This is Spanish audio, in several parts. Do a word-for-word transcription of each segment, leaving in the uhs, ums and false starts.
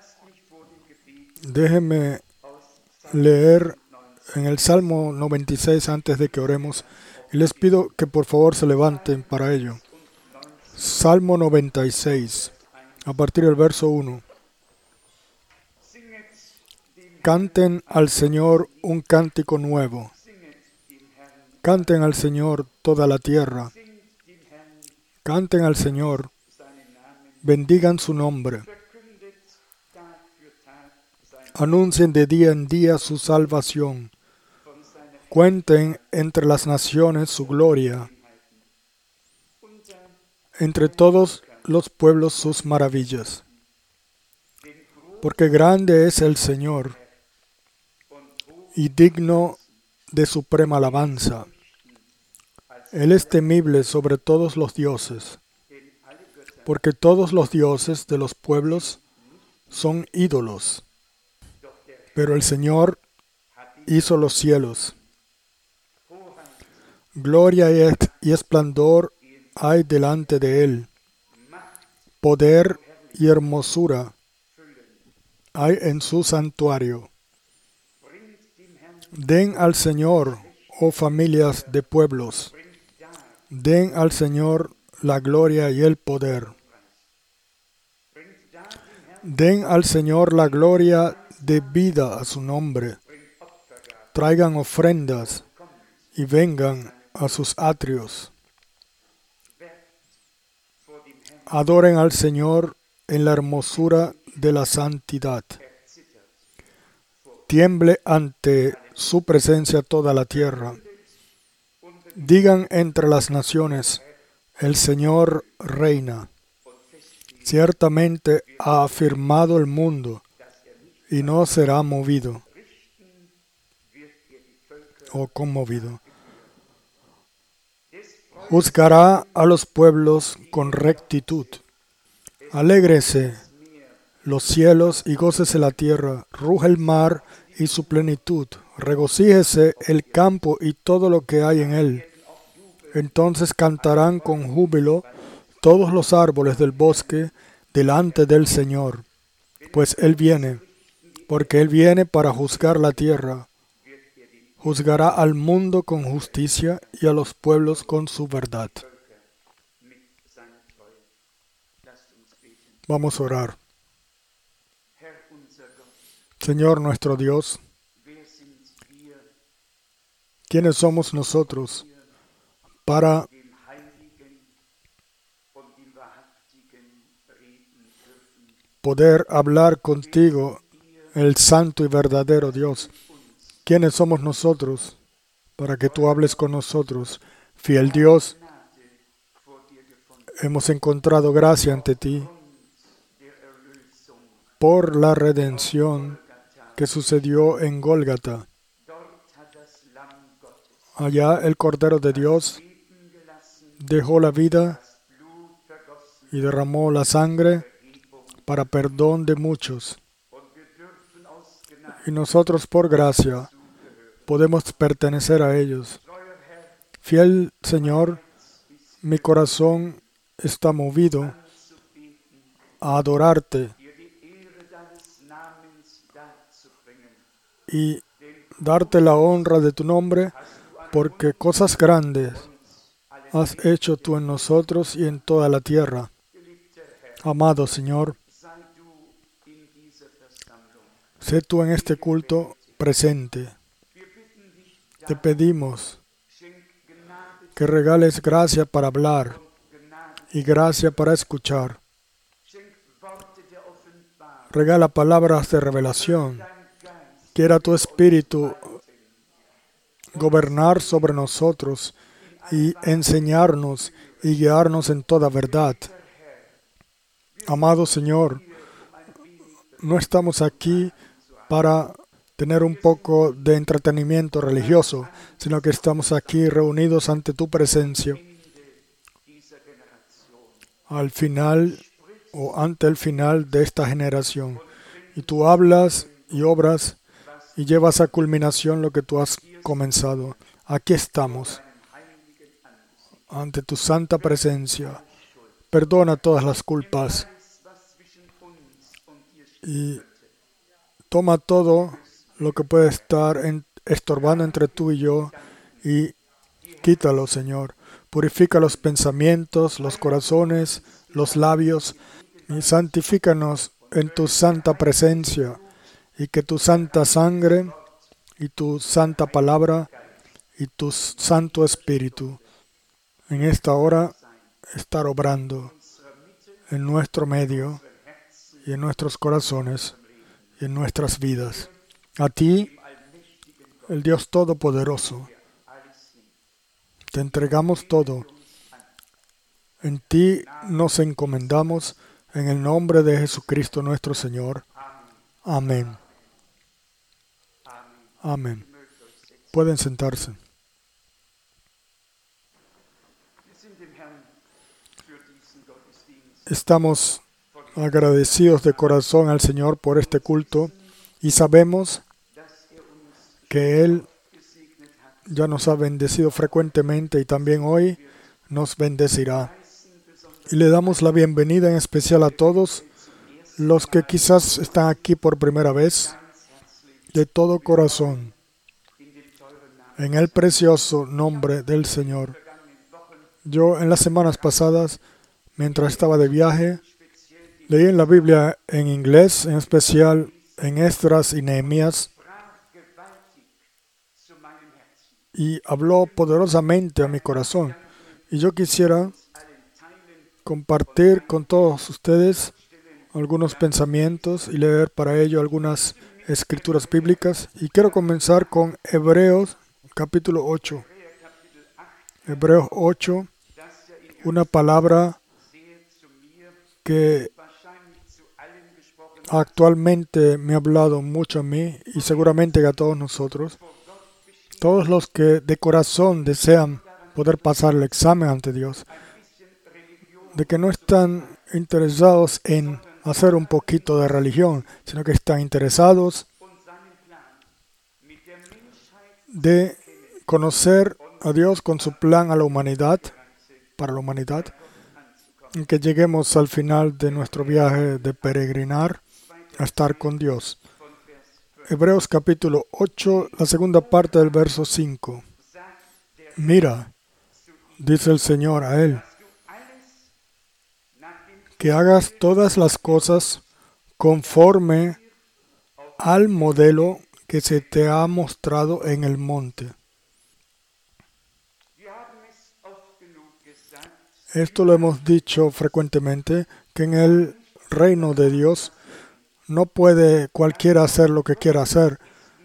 Déjenme leer en el Salmo noventa y seis antes de que oremos. Y les pido que por favor se levanten para ello. Salmo noventa y seis, a partir del verso uno. Canten al Señor un cántico nuevo. Canten al Señor toda la tierra. Canten al Señor. Bendigan su nombre. Anuncien de día en día su salvación. Cuenten entre las naciones su gloria. Entre todos los pueblos sus maravillas. Porque grande es el Señor y digno de suprema alabanza. Él es temible sobre todos los dioses, porque todos los dioses de los pueblos son ídolos. Pero el Señor hizo los cielos. Gloria y esplendor hay delante de Él. Poder y hermosura hay en su santuario. Den al Señor, oh familias de pueblos, den al Señor la gloria y el poder. Den al Señor la gloria debida a su nombre. Traigan ofrendas y vengan a sus atrios. Adoren al Señor en la hermosura de la santidad. Tiemble ante su presencia toda la tierra. Digan entre las naciones, el Señor reina. Ciertamente ha afirmado el mundo y no será movido o conmovido. Juzgará a los pueblos con rectitud. Alégrese los cielos y gócese la tierra, ruge el mar y su plenitud, regocíjese el campo y todo lo que hay en él. Entonces cantarán con júbilo todos los árboles del bosque delante del Señor, pues Él viene, porque Él viene para juzgar la tierra. Juzgará al mundo con justicia y a los pueblos con su verdad. Vamos a orar. Señor nuestro Dios, ¿quiénes somos nosotros para poder hablar contigo, el santo y verdadero Dios? ¿Quiénes somos nosotros para que tú hables con nosotros? Fiel Dios, hemos encontrado gracia ante ti por la redención que sucedió en Gólgata. Allá el Cordero de Dios dejó la vida y derramó la sangre para perdón de muchos. Y nosotros por gracia podemos pertenecer a ellos. Fiel Señor, mi corazón está movido a adorarte y darte la honra de tu nombre, porque cosas grandes has hecho tú en nosotros y en toda la tierra. Amado Señor, sé tú en este culto presente. Te pedimos que regales gracia para hablar y gracia para escuchar. Regala palabras de revelación. Quiera tu Espíritu gobernar sobre nosotros y enseñarnos y guiarnos en toda verdad. Amado Señor, no estamos aquí para tener un poco de entretenimiento religioso, sino que estamos aquí reunidos ante tu presencia al final o ante el final de esta generación. Y tú hablas y obras y llevas a culminación lo que tú has comenzado. Aquí estamos, ante tu santa presencia. Perdona todas las culpas y toma todo lo que puede estar en- estorbando entre tú y yo y quítalo, Señor. Purifica los pensamientos, los corazones, los labios y santifícanos en tu santa presencia y que tu santa sangre y tu santa palabra y tu santo espíritu en esta hora estar obrando en nuestro medio y en nuestros corazones y en nuestras vidas. A ti, el Dios Todopoderoso, te entregamos todo. En ti nos encomendamos en el nombre de Jesucristo nuestro Señor. Amén. Amén. Pueden sentarse. Estamos agradecidos de corazón al Señor por este culto y sabemos que Él ya nos ha bendecido frecuentemente y también hoy nos bendecirá. Y le damos la bienvenida en especial a todos los que quizás están aquí por primera vez, de todo corazón, en el precioso nombre del Señor. Yo en las semanas pasadas, mientras estaba de viaje, leí en la Biblia en inglés, en especial en Esdras y Nehemías, y habló poderosamente a mi corazón. Y yo quisiera compartir con todos ustedes algunos pensamientos y leer para ello algunas escrituras bíblicas. Y quiero comenzar con Hebreos capítulo ocho. Hebreos ocho, una palabra que actualmente me ha hablado mucho a mí y seguramente a todos nosotros. Todos los que de corazón desean poder pasar el examen ante Dios, de que no están interesados en hacer un poquito de religión, sino que están interesados de conocer a Dios con su plan a la humanidad, para la humanidad, en que lleguemos al final de nuestro viaje de peregrinar a estar con Dios. Hebreos capítulo ocho, la segunda parte del verso cinco. Mira, dice el Señor a él, que hagas todas las cosas conforme al modelo que se te ha mostrado en el monte. Esto lo hemos dicho frecuentemente, que en el reino de Dios no puede cualquiera hacer lo que quiera hacer.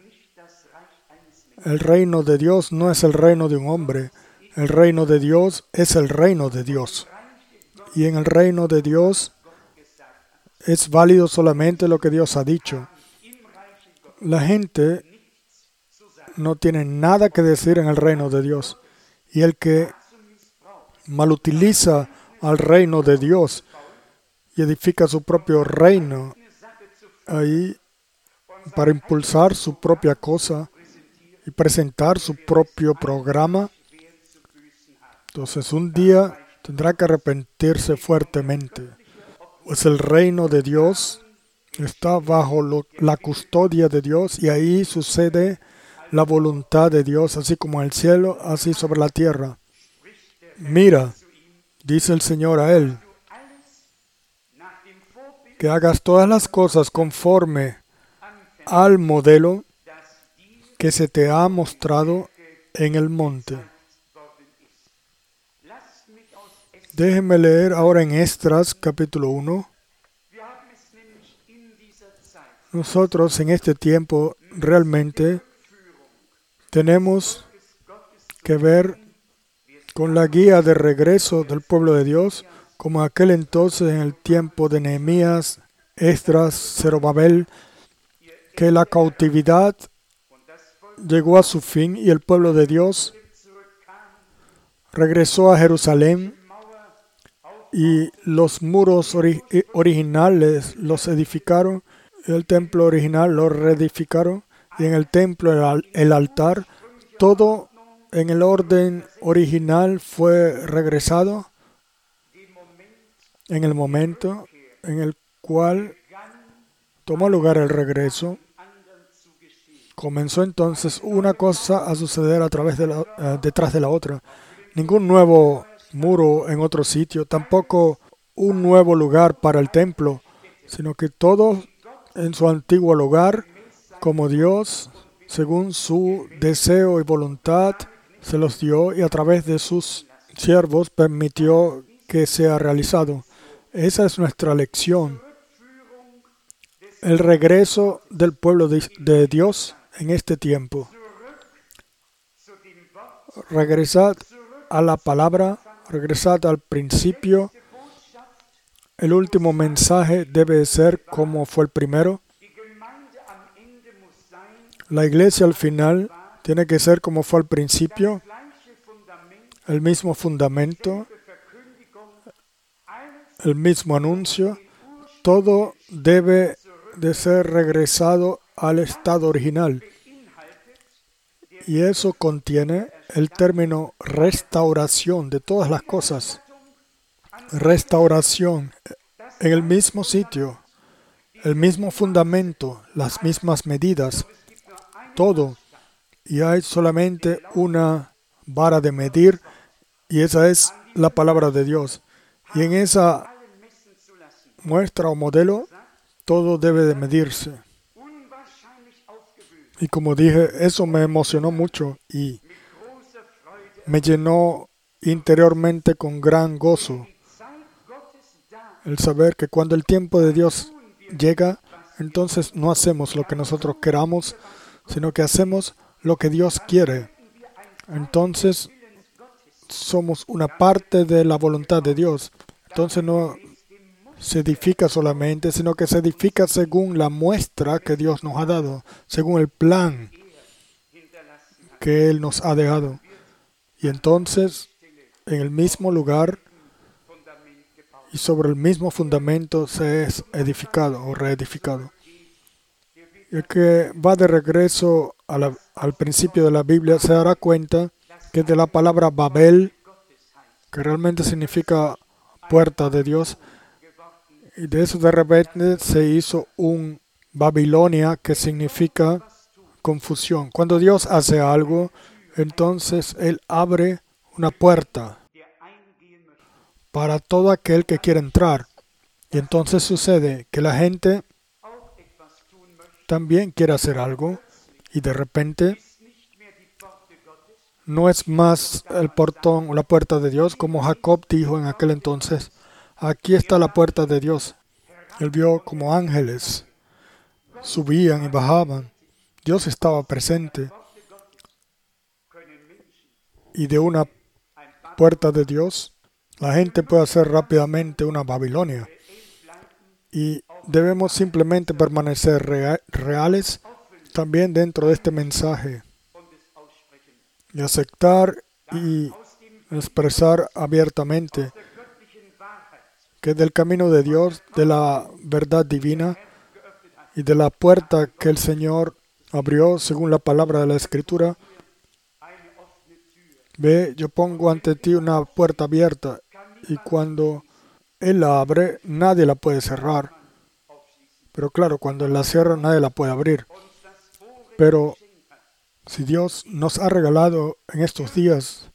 El reino de Dios no es el reino de un hombre. El reino de Dios es el reino de Dios. Y en el reino de Dios es válido solamente lo que Dios ha dicho. La gente no tiene nada que decir en el reino de Dios. Y el que malutiliza al reino de Dios y edifica su propio reino ahí para impulsar su propia cosa y presentar su propio programa, entonces un día tendrá que arrepentirse fuertemente. Pues el reino de Dios está bajo lo, la custodia de Dios y ahí sucede la voluntad de Dios, así como en el cielo, así sobre la tierra. Mira, dice el Señor a él, que hagas todas las cosas conforme al modelo que se te ha mostrado en el monte. Déjenme leer ahora en Esdras capítulo uno. Nosotros en este tiempo realmente tenemos que ver con la guía de regreso del pueblo de Dios, como aquel entonces en el tiempo de Nehemías, Esdras, Zorobabel, que la cautividad llegó a su fin y el pueblo de Dios regresó a Jerusalén y los muros ori- originales los edificaron, el templo original lo reedificaron y en el templo el, al- el altar, todo en el orden original fue regresado en el momento en el cual tomó lugar el regreso, comenzó entonces una cosa a suceder a través de la, eh, detrás de la otra. Ningún nuevo muro en otro sitio, tampoco un nuevo lugar para el templo, sino que todo en su antiguo lugar, como Dios, según su deseo y voluntad, se los dio y a través de sus siervos permitió que sea realizado. Esa es nuestra lección. El regreso del pueblo de, de Dios en este tiempo. Regresad a la palabra, regresad al principio. El último mensaje debe ser como fue el primero. La iglesia al final tiene que ser como fue al principio, el mismo fundamento, el mismo anuncio. Todo debe de ser regresado al estado original. Y eso contiene el término restauración de todas las cosas. Restauración en el mismo sitio, el mismo fundamento, las mismas medidas, todo. Y hay solamente una vara de medir y esa es la palabra de Dios. Y en esa muestra o modelo, todo debe de medirse. Y como dije, eso me emocionó mucho y me llenó interiormente con gran gozo. El saber que cuando el tiempo de Dios llega, entonces no hacemos lo que nosotros queramos, sino que hacemos lo que Dios quiere. Entonces somos una parte de la voluntad de Dios. Entonces no se edifica solamente, sino que se edifica según la muestra que Dios nos ha dado, según el plan que Él nos ha dejado. Y entonces, en el mismo lugar y sobre el mismo fundamento se es edificado o reedificado. Y el que va de regreso a la, al principio de la Biblia se dará cuenta que de la palabra Babel, que realmente significa puerta de Dios, y de eso de repente se hizo un Babilonia que significa confusión. Cuando Dios hace algo, entonces Él abre una puerta para todo aquel que quiere entrar. Y entonces sucede que la gente también quiere hacer algo y de repente no es más el portón o la puerta de Dios, como Jacob dijo en aquel entonces. Aquí está la puerta de Dios. Él vio como ángeles subían y bajaban. Dios estaba presente. Y de una puerta de Dios, la gente puede hacer rápidamente una Babilonia. Y debemos simplemente permanecer rea- reales también dentro de este mensaje. Y aceptar y expresar abiertamente que del camino de Dios, de la verdad divina y de la puerta que el Señor abrió según la palabra de la Escritura, ve, yo pongo ante ti una puerta abierta y cuando Él la abre, nadie la puede cerrar. Pero claro, cuando Él la cierra, nadie la puede abrir. Pero si Dios nos ha regalado en estos días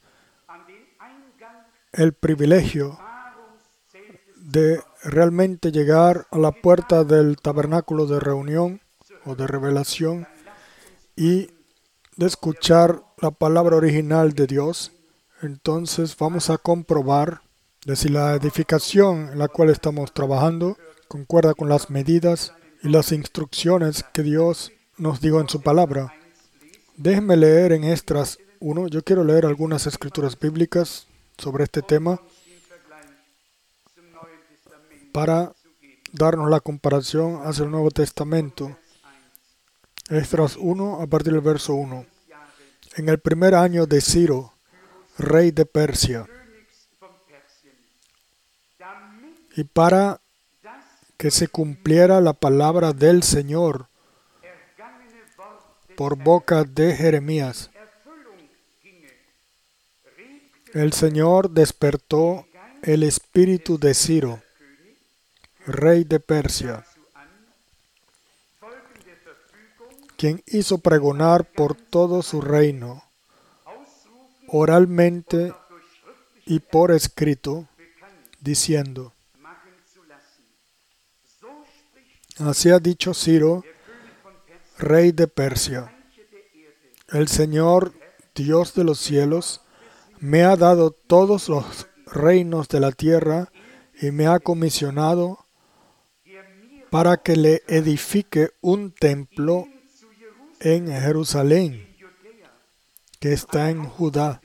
el privilegio de realmente llegar a la puerta del tabernáculo de reunión o de revelación y de escuchar la palabra original de Dios, entonces vamos a comprobar de si la edificación en la cual estamos trabajando concuerda con las medidas y las instrucciones que Dios nos dio en su palabra. Déjenme leer en Esdras uno. Yo quiero leer algunas escrituras bíblicas sobre este tema para darnos la comparación hacia el Nuevo Testamento. Esdras uno, a partir del verso uno. En el primer año de Ciro, rey de Persia, y para que se cumpliera la palabra del Señor por boca de Jeremías, el Señor despertó el espíritu de Ciro, rey de Persia, quien hizo pregonar por todo su reino, oralmente y por escrito, diciendo: así ha dicho Ciro, rey de Persia: el Señor, Dios de los cielos, me ha dado todos los reinos de la tierra y me ha comisionado para que le edifique un templo en Jerusalén, que está en Judá.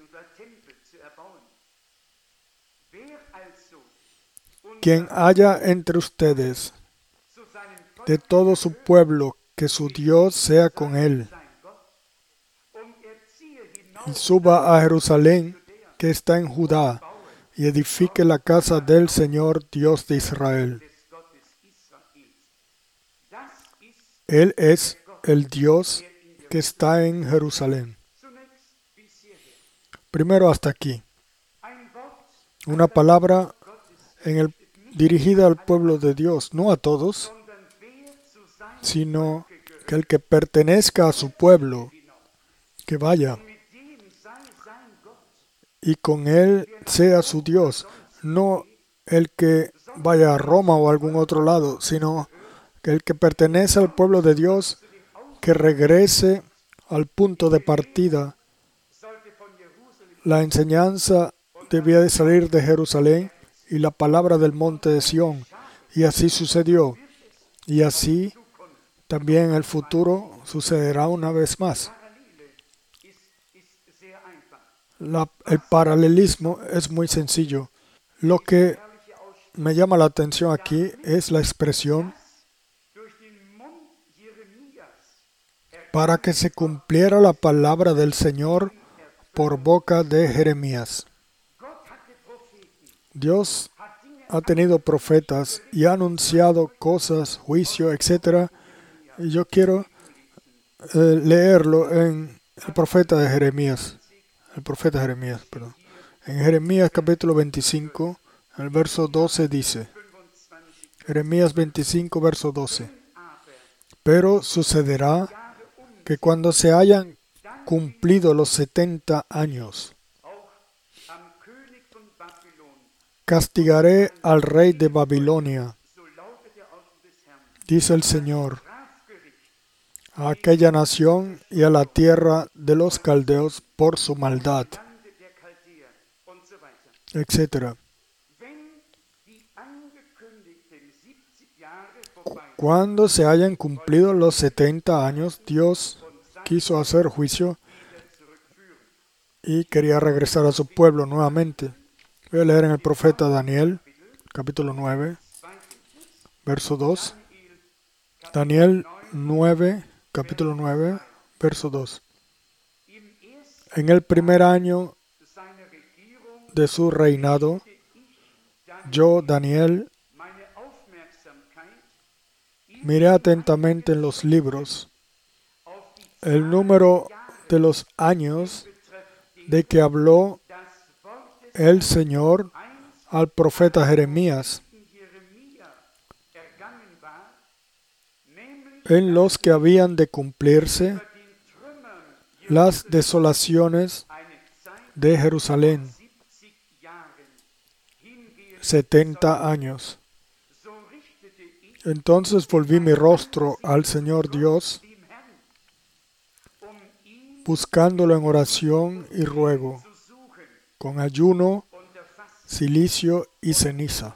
Quien haya entre ustedes de todo su pueblo, que su Dios sea con él, y suba a Jerusalén, que está en Judá, y edifique la casa del Señor, Dios de Israel. Él es el Dios que está en Jerusalén. Primero hasta aquí. Una palabra en el, dirigida al pueblo de Dios, no a todos, sino que el que pertenezca a su pueblo, que vaya, y con él sea su Dios, no el que vaya a Roma o a algún otro lado, sino que el que pertenece al pueblo de Dios, que regrese al punto de partida. La enseñanza debía de salir de Jerusalén y la palabra del monte de Sión, y así sucedió, y así también en el futuro sucederá una vez más. La, el paralelismo es muy sencillo. Lo que me llama la atención aquí es la expresión para que se cumpliera la palabra del Señor por boca de Jeremías. Dios ha tenido profetas y ha anunciado cosas, juicio, etcétera. Y yo quiero eh, leerlo en el profeta de Jeremías. El profeta Jeremías, perdón. En Jeremías capítulo veinticinco, el verso doce dice, Jeremías veinticinco, verso doce. Pero sucederá que cuando se hayan cumplido los setenta años, castigaré al rey de Babilonia, dice el Señor, a aquella nación y a la tierra de los caldeos por su maldad, etcétera. Cuando se hayan cumplido los setenta años, Dios quiso hacer juicio y quería regresar a su pueblo nuevamente. Voy a leer en el profeta Daniel, capítulo nueve, verso dos. Daniel nueve, capítulo nueve, verso dos. En el primer año de su reinado, yo, Daniel, miré atentamente en los libros el número de los años de que habló el Señor al profeta Jeremías, en los que habían de cumplirse las desolaciones de Jerusalén, setenta años. Entonces volví mi rostro al Señor Dios, buscándolo en oración y ruego, con ayuno, cilicio y ceniza.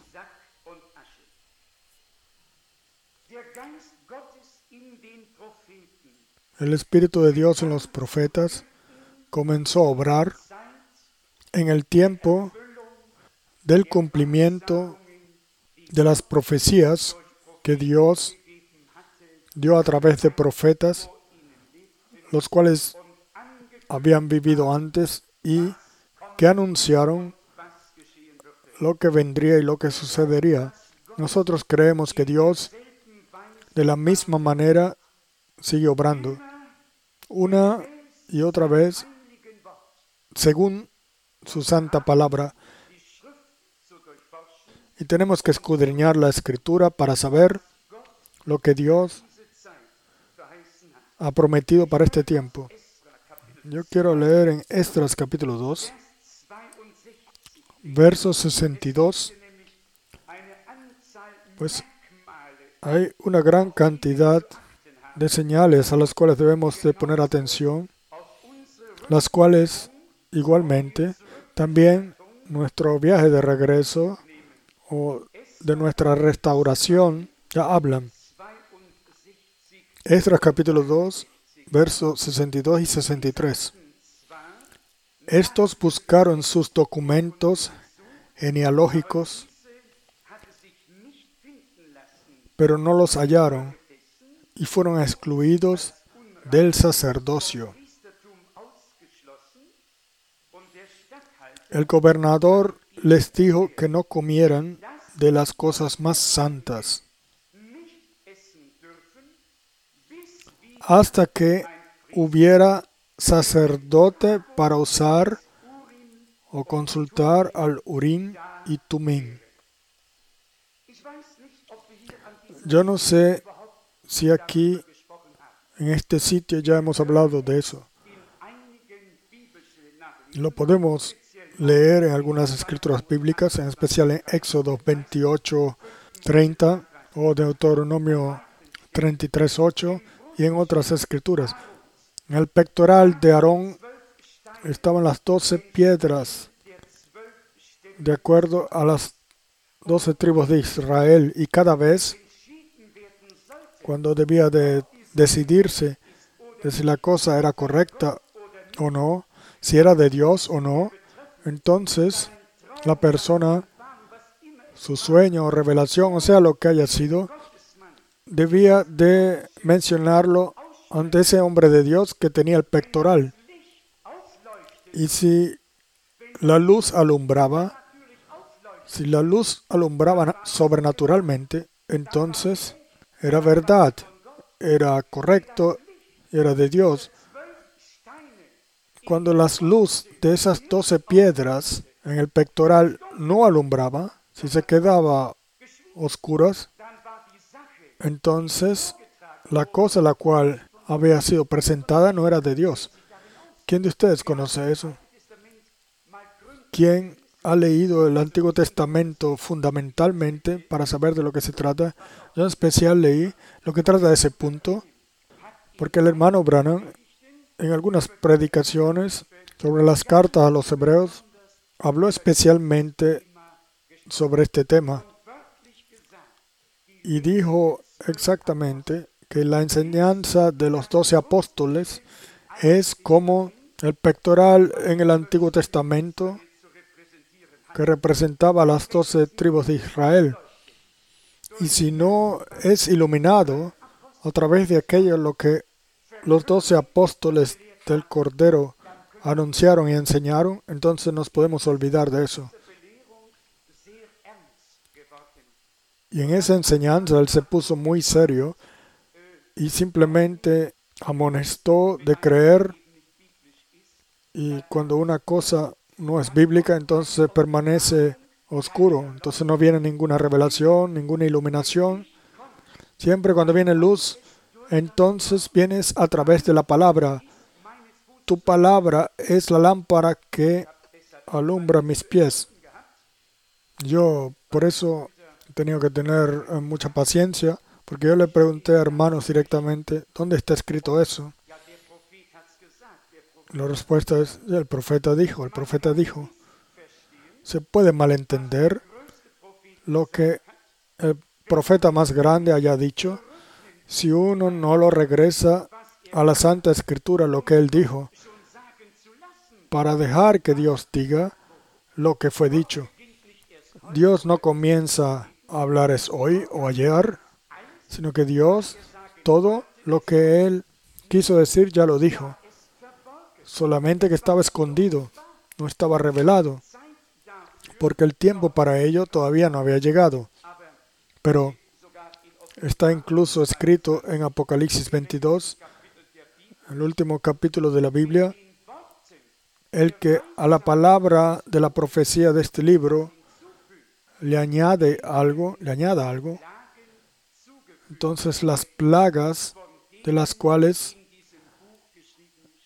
El Espíritu de Dios en los profetas comenzó a obrar en el tiempo del cumplimiento de las profecías que Dios dio a través de profetas, los cuales habían vivido antes y que anunciaron lo que vendría y lo que sucedería. Nosotros creemos que Dios, de la misma manera, sigue obrando una y otra vez según su santa palabra. Y tenemos que escudriñar la Escritura para saber lo que Dios ha prometido para este tiempo. Yo quiero leer en Esdras capítulo dos, verso sesenta y dos. Pues hay una gran cantidad de señales a las cuales debemos de poner atención, las cuales igualmente también nuestro viaje de regreso o de nuestra restauración ya hablan. Esdras capítulo dos, versos sesenta y dos y sesenta y tres. Estos buscaron sus documentos genealógicos, pero no los hallaron y fueron excluidos del sacerdocio. El gobernador les dijo que no comieran de las cosas más santas hasta que hubiera sacerdote para usar o consultar al Urim y Tumim. Yo no sé si aquí, en este sitio, ya hemos hablado de eso. Lo podemos leer en algunas escrituras bíblicas, en especial en Éxodo veintiocho, treinta o Deuteronomio treinta y tres, ocho y en otras escrituras. En el pectoral de Aarón estaban las doce piedras de acuerdo a las doce tribus de Israel, y cada vez cuando debía de decidirse de si la cosa era correcta o no, si era de Dios o no, entonces la persona, su sueño o revelación, o sea lo que haya sido, debía de mencionarlo ante ese hombre de Dios que tenía el pectoral. Y si la luz alumbraba, si la luz alumbraba sobrenaturalmente, entonces era verdad, era correcto, era de Dios. Cuando la luz de esas doce piedras en el pectoral no alumbraba, si se quedaba oscuras, entonces la cosa la cual había sido presentada no era de Dios. ¿Quién de ustedes conoce eso? ¿Quién ha leído el Antiguo Testamento fundamentalmente para saber de lo que se trata? Yo en especial leí lo que trata de ese punto, porque el hermano Branham, en algunas predicaciones sobre las cartas a los hebreos, habló especialmente sobre este tema y dijo exactamente que la enseñanza de los doce apóstoles es como el pectoral en el Antiguo Testamento que representaba a las doce tribus de Israel. Y si no es iluminado a través de aquello lo que los doce apóstoles del Cordero anunciaron y enseñaron, entonces nos podemos olvidar de eso. Y en esa enseñanza él se puso muy serio y simplemente amonestó de creer, y cuando una cosa no es bíblica, entonces permanece oscuro, entonces no viene ninguna revelación, ninguna iluminación. Siempre cuando viene luz, entonces vienes a través de la palabra. Tu palabra es la lámpara que alumbra mis pies. Yo por eso he tenido que tener eh, mucha paciencia, porque yo le pregunté a hermanos directamente, ¿dónde está escrito eso? La respuesta es, el profeta dijo, el profeta dijo. Se puede malentender lo que el profeta más grande haya dicho si uno no lo regresa a la Santa Escritura, lo que él dijo, para dejar que Dios diga lo que fue dicho. Dios no comienza a hablar es hoy o ayer, sino que Dios, todo lo que Él quiso decir ya lo dijo. Solamente que estaba escondido, no estaba revelado, porque el tiempo para ello todavía no había llegado. Pero está incluso escrito en Apocalipsis veintidós, el último capítulo de la Biblia, el que a la palabra de la profecía de este libro le añade algo, le añada algo, entonces las plagas de las cuales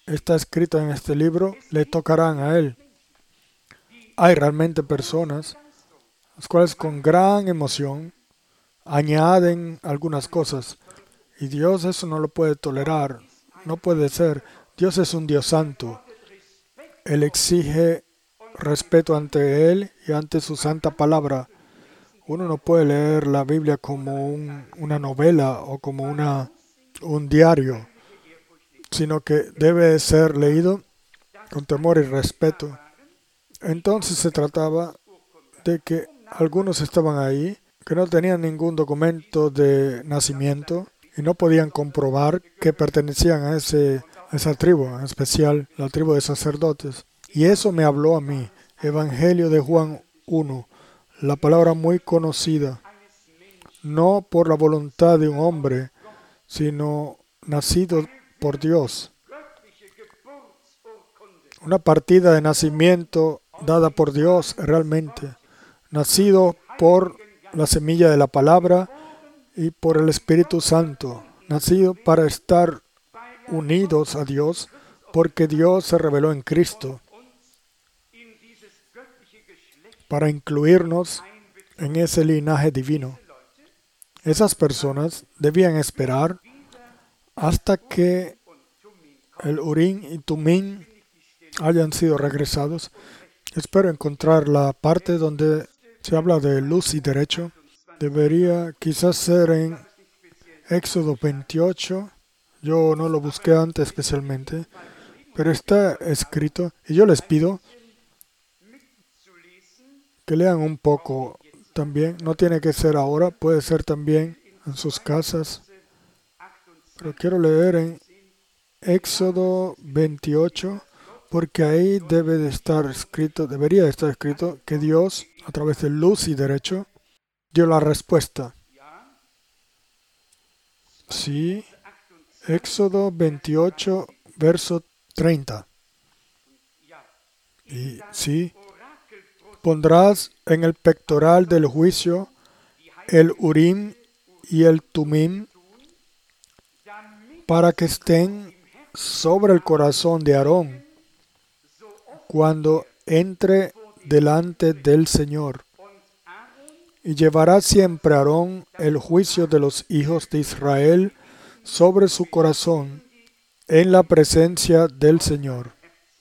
está escrito en este libro le tocarán a él. Hay realmente personas las cuales con gran emoción añaden algunas cosas y Dios eso no lo puede tolerar, no puede ser. Dios es un Dios santo. Él exige respeto ante Él y ante su santa palabra. Uno no puede leer la Biblia como un- una novela o como una, un diario, sino que debe ser leído con temor y respeto. Entonces se trataba de que algunos estaban ahí, que no tenían ningún documento de nacimiento y no podían comprobar que pertenecían a, ese, a esa tribu, en especial la tribu de sacerdotes. Y eso me habló a mí. Evangelio de Juan uno, la palabra muy conocida, no por la voluntad de un hombre, sino nacido por Dios. Una partida de nacimiento dada por Dios realmente, nacido por la semilla de la palabra y por el Espíritu Santo, nacido para estar unidos a Dios, porque Dios se reveló en Cristo, para incluirnos en ese linaje divino. Esas personas debían esperar hasta que el Urim y Tumim hayan sido regresados. Espero encontrar la parte donde se habla de luz y derecho. Debería quizás ser en Éxodo veintiocho. Yo no lo busqué antes especialmente, pero está escrito. Y yo les pido que lean un poco también. No tiene que ser ahora, puede ser también en sus casas. Pero quiero leer en Éxodo veintiocho, porque ahí debe de estar escrito, debería de estar escrito que Dios, a través de luz y derecho, dio la respuesta. Sí, Éxodo veintiocho, verso treinta. Y sí, pondrás en el pectoral del juicio el Urim y el Tumim para que estén sobre el corazón de Aarón cuando entre delante del Señor. Y llevará siempre Aarón el juicio de los hijos de Israel sobre su corazón en la presencia del Señor.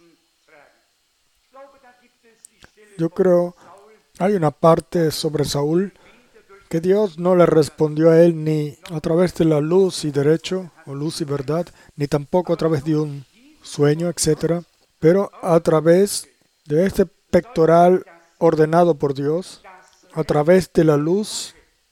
Yo creo, hay una parte sobre Saúl que Dios no le respondió a él ni a través de la luz y derecho, o luz y verdad, ni tampoco a través de un sueño, etcétera, pero a través de este pectoral ordenado por Dios, a través de la luz,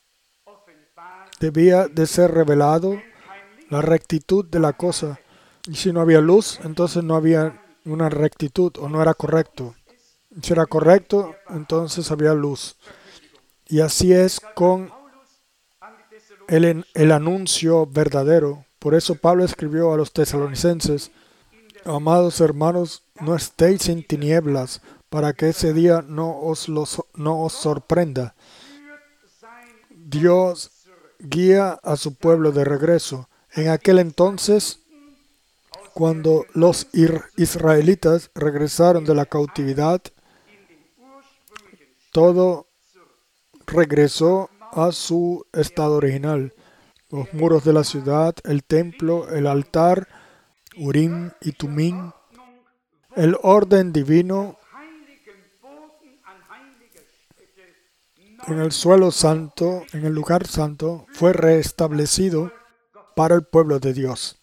debía de ser revelado la rectitud de la cosa. Y si no había luz, entonces no había una rectitud o no era correcto. Si era correcto, entonces había luz. Y así es con el, el anuncio verdadero. Por eso Pablo escribió a los tesalonicenses: amados hermanos, no estéis en tinieblas, para que ese día no os, los, no os sorprenda. Dios guía a su pueblo de regreso. En aquel entonces, cuando los israelitas regresaron de la cautividad, todo regresó a su estado original. Los muros de la ciudad, el templo, el altar, Urim y Tumim, el orden divino en el suelo santo, en el lugar santo, fue restablecido para el pueblo de Dios.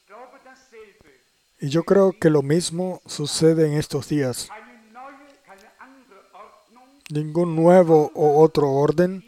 Y yo creo que lo mismo sucede en estos días. Ningún nuevo o otro orden,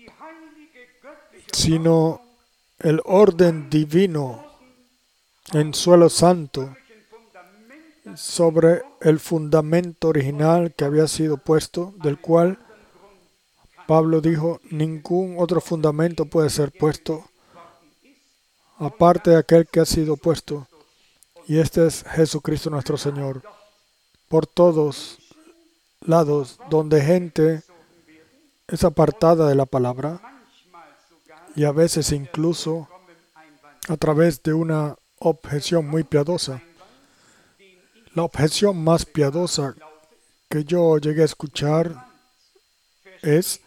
sino el orden divino en suelo santo sobre el fundamento original que había sido puesto, del cual Pablo dijo: ningún otro fundamento puede ser puesto aparte de aquel que ha sido puesto, y este es Jesucristo nuestro Señor. Por todos lados donde gente es apartada de la palabra, y a veces incluso a través de una objeción muy piadosa, La objeción más piadosa que yo llegué a escuchar es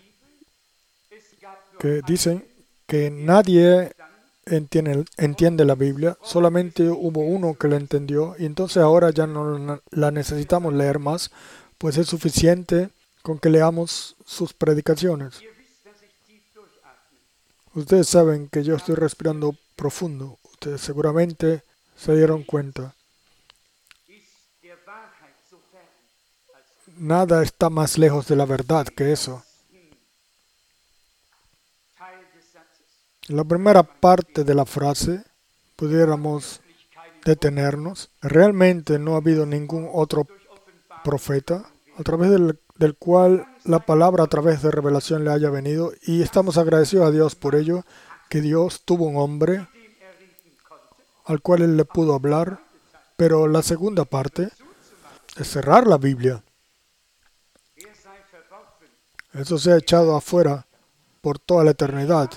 que dicen que nadie entiende, entiende la Biblia, solamente hubo uno que la entendió y entonces ahora ya no la necesitamos leer más, pues es suficiente con que leamos sus predicaciones. Ustedes saben que yo estoy respirando profundo, ustedes seguramente se dieron cuenta. Nada está más lejos de la verdad que eso. En la primera parte de la frase pudiéramos detenernos. Realmente no ha habido ningún otro profeta a través del, del cual la palabra a través de revelación le haya venido, y estamos agradecidos a Dios por ello, que Dios tuvo un hombre al cual Él le pudo hablar, pero la segunda parte es cerrar la Biblia. Eso se ha echado afuera por toda la eternidad.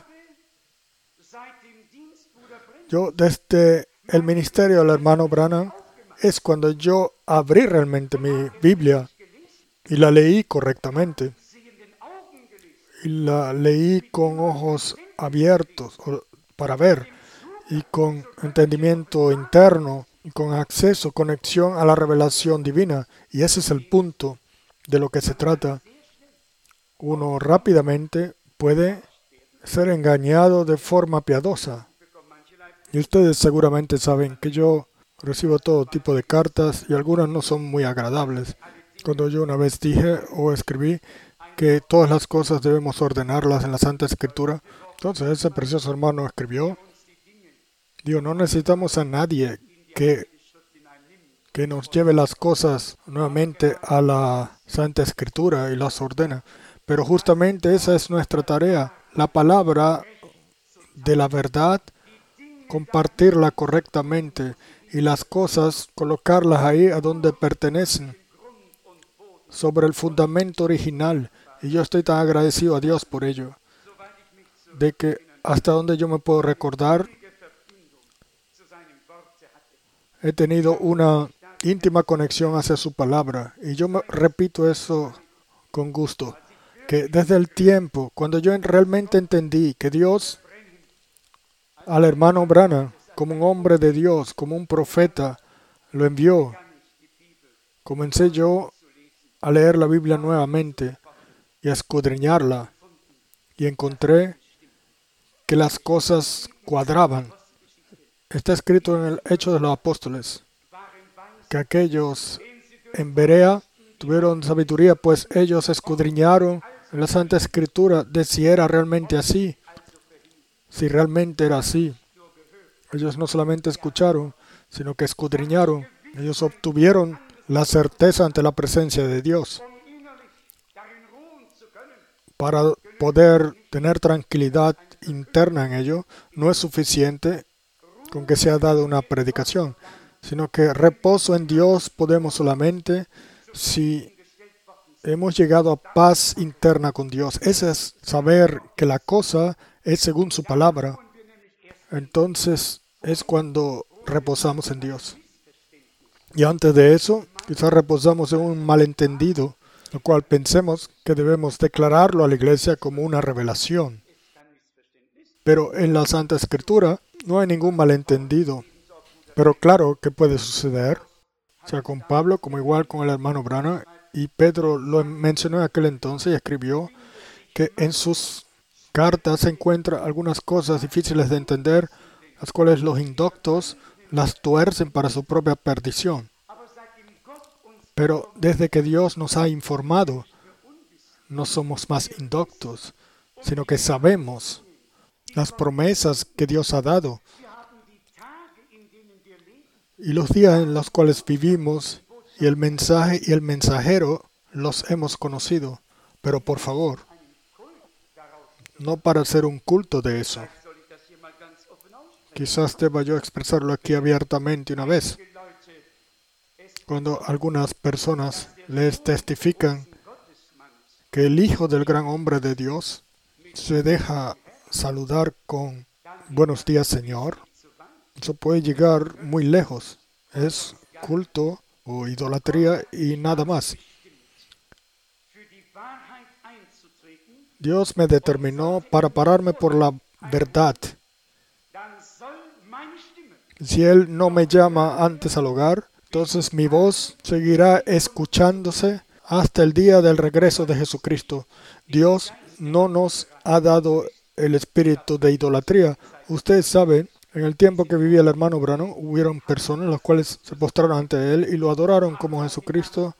Yo, desde el ministerio del hermano Branham, es cuando yo abrí realmente mi Biblia y la leí correctamente. Y la leí con ojos abiertos para ver y con entendimiento interno y con acceso, conexión a la revelación divina. Y ese es el punto de lo que se trata. Uno rápidamente puede ser engañado de forma piadosa. Y ustedes seguramente saben que yo recibo todo tipo de cartas y algunas no son muy agradables. Cuando yo una vez dije o escribí que todas las cosas debemos ordenarlas en la Santa Escritura, entonces ese precioso hermano escribió, digo, no necesitamos a nadie que, que nos lleve las cosas nuevamente a la Santa Escritura y las ordena. Pero justamente esa es nuestra tarea, la palabra de la verdad, compartirla correctamente y las cosas colocarlas ahí a donde pertenecen, sobre el fundamento original. Y yo estoy tan agradecido a Dios por ello, de que hasta donde yo me puedo recordar, he tenido una íntima conexión hacia su palabra. Y yo me repito eso con gusto, que desde el tiempo, cuando yo realmente entendí que Dios al hermano Branham, como un hombre de Dios, como un profeta, lo envió, comencé yo a leer la Biblia nuevamente y a escudriñarla, y encontré que las cosas cuadraban. Está escrito en el Hecho de los Apóstoles que aquellos en Berea tuvieron sabiduría, pues ellos escudriñaron en la Santa Escritura de si era realmente así. Si realmente era así. Ellos no solamente escucharon, sino que escudriñaron. Ellos obtuvieron la certeza ante la presencia de Dios. Para poder tener tranquilidad interna en ello, no es suficiente con que sea dada una predicación, sino que reposo en Dios podemos solamente si hemos llegado a paz interna con Dios. Ese es saber que la cosa es según su palabra. Entonces es cuando reposamos en Dios. Y antes de eso, quizás reposamos en un malentendido, lo cual pensemos que debemos declararlo a la iglesia como una revelación. Pero en la Santa Escritura no hay ningún malentendido. Pero claro que puede suceder, sea con Pablo como igual con el hermano Branham, y Pedro lo mencionó en aquel entonces y escribió que en sus cartas se encuentran algunas cosas difíciles de entender, las cuales los indoctos las tuercen para su propia perdición. Pero desde que Dios nos ha informado, no somos más indoctos, sino que sabemos las promesas que Dios ha dado y los días en los cuales vivimos, y el mensaje y el mensajero los hemos conocido. Pero por favor, no para hacer un culto de eso. Quizás deba yo expresarlo aquí abiertamente una vez. Cuando algunas personas les testifican que el Hijo del gran hombre de Dios se deja saludar con buenos días, Señor, eso puede llegar muy lejos. Es culto o idolatría y nada más. Dios me determinó para pararme por la verdad. Si Él no me llama antes al hogar, entonces mi voz seguirá escuchándose hasta el día del regreso de Jesucristo. Dios no nos ha dado el espíritu de idolatría. Ustedes saben, en el tiempo que vivía el hermano Branham, hubieron personas las cuales se postraron ante Él y lo adoraron como Jesucristo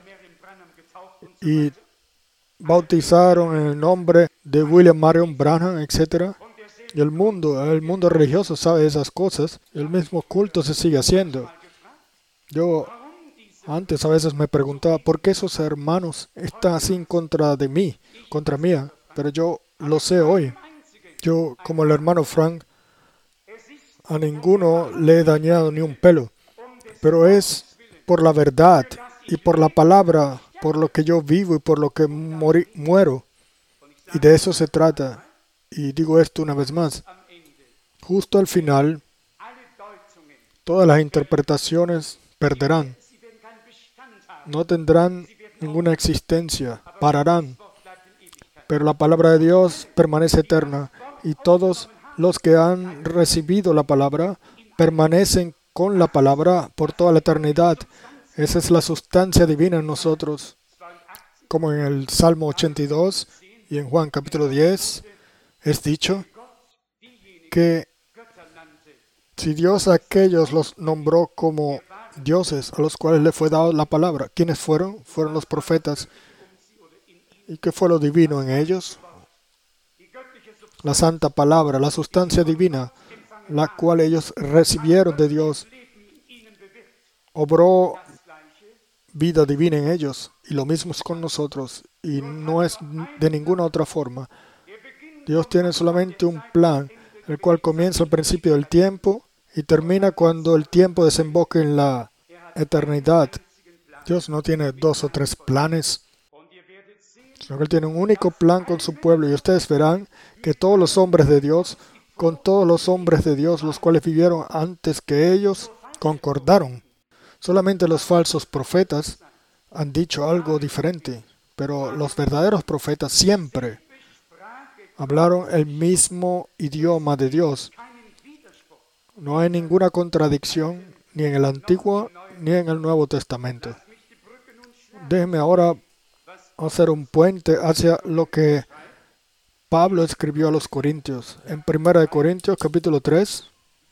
y bautizaron en el nombre de William Marion Branham, etcétera. Y el mundo, el mundo religioso sabe esas cosas. El mismo culto se sigue haciendo. Yo antes a veces me preguntaba por qué esos hermanos están así en contra de mí, contra mía. Pero yo lo sé hoy. Yo, como el hermano Frank, a ninguno le he dañado ni un pelo. Pero es por la verdad y por la palabra, por lo que yo vivo y por lo que morí, muero. Y de eso se trata. Y digo esto una vez más. Justo al final, todas las interpretaciones perderán. No tendrán ninguna existencia. Pararán. Pero la palabra de Dios permanece eterna. Y todos los que han recibido la palabra permanecen con la palabra por toda la eternidad. Esa es la sustancia divina en nosotros. Como en el Salmo ochenta y dos y en Juan capítulo diez. Es dicho que si Dios a aquellos los nombró como dioses a los cuales le fue dado la palabra, ¿quiénes fueron? Fueron los profetas. ¿Y qué fue lo divino en ellos? La santa palabra, la sustancia divina, la cual ellos recibieron de Dios, obró vida divina en ellos. Y lo mismo es con nosotros. Y no es de ninguna otra forma. Dios tiene solamente un plan, el cual comienza al principio del tiempo y termina cuando el tiempo desemboque en la eternidad. Dios no tiene dos o tres planes, sino que Él tiene un único plan con su pueblo. Y ustedes verán que todos los hombres de Dios, con todos los hombres de Dios, los cuales vivieron antes que ellos, concordaron. Solamente los falsos profetas han dicho algo diferente, pero los verdaderos profetas siempre hablaron el mismo idioma de Dios. No hay ninguna contradicción ni en el Antiguo ni en el Nuevo Testamento. Déjenme ahora hacer un puente hacia lo que Pablo escribió a los Corintios. En primera de Corintios, capítulo tres,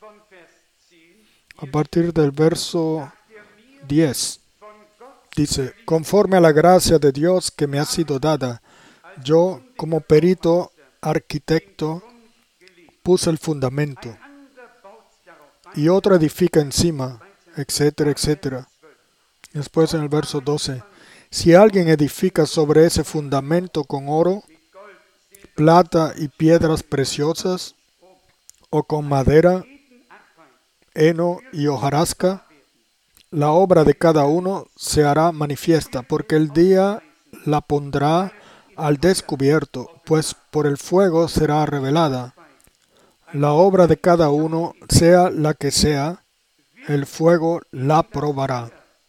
a partir del verso diez, dice: conforme a la gracia de Dios que me ha sido dada, yo, como perito arquitecto, puse el fundamento, y otro edifica encima, etcétera, etcétera. Después en el verso doce, si alguien edifica sobre ese fundamento con oro, plata y piedras preciosas, o con madera, heno y hojarasca, la obra de cada uno se hará manifiesta, porque el día la pondrá al descubierto, pues por el fuego será revelada. La obra de cada uno, sea la que sea, el fuego la probará.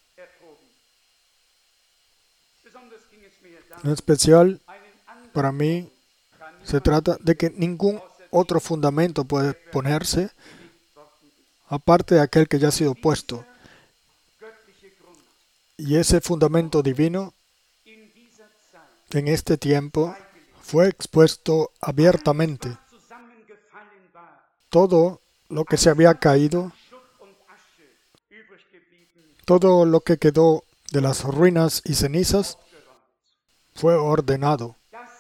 En especial, para mí, se trata de que ningún otro fundamento puede ponerse aparte de aquel que ya ha sido puesto. Y ese fundamento divino, en este tiempo, fue expuesto abiertamente. Todo lo que se había caído, todo lo que quedó de las ruinas y cenizas, fue ordenado.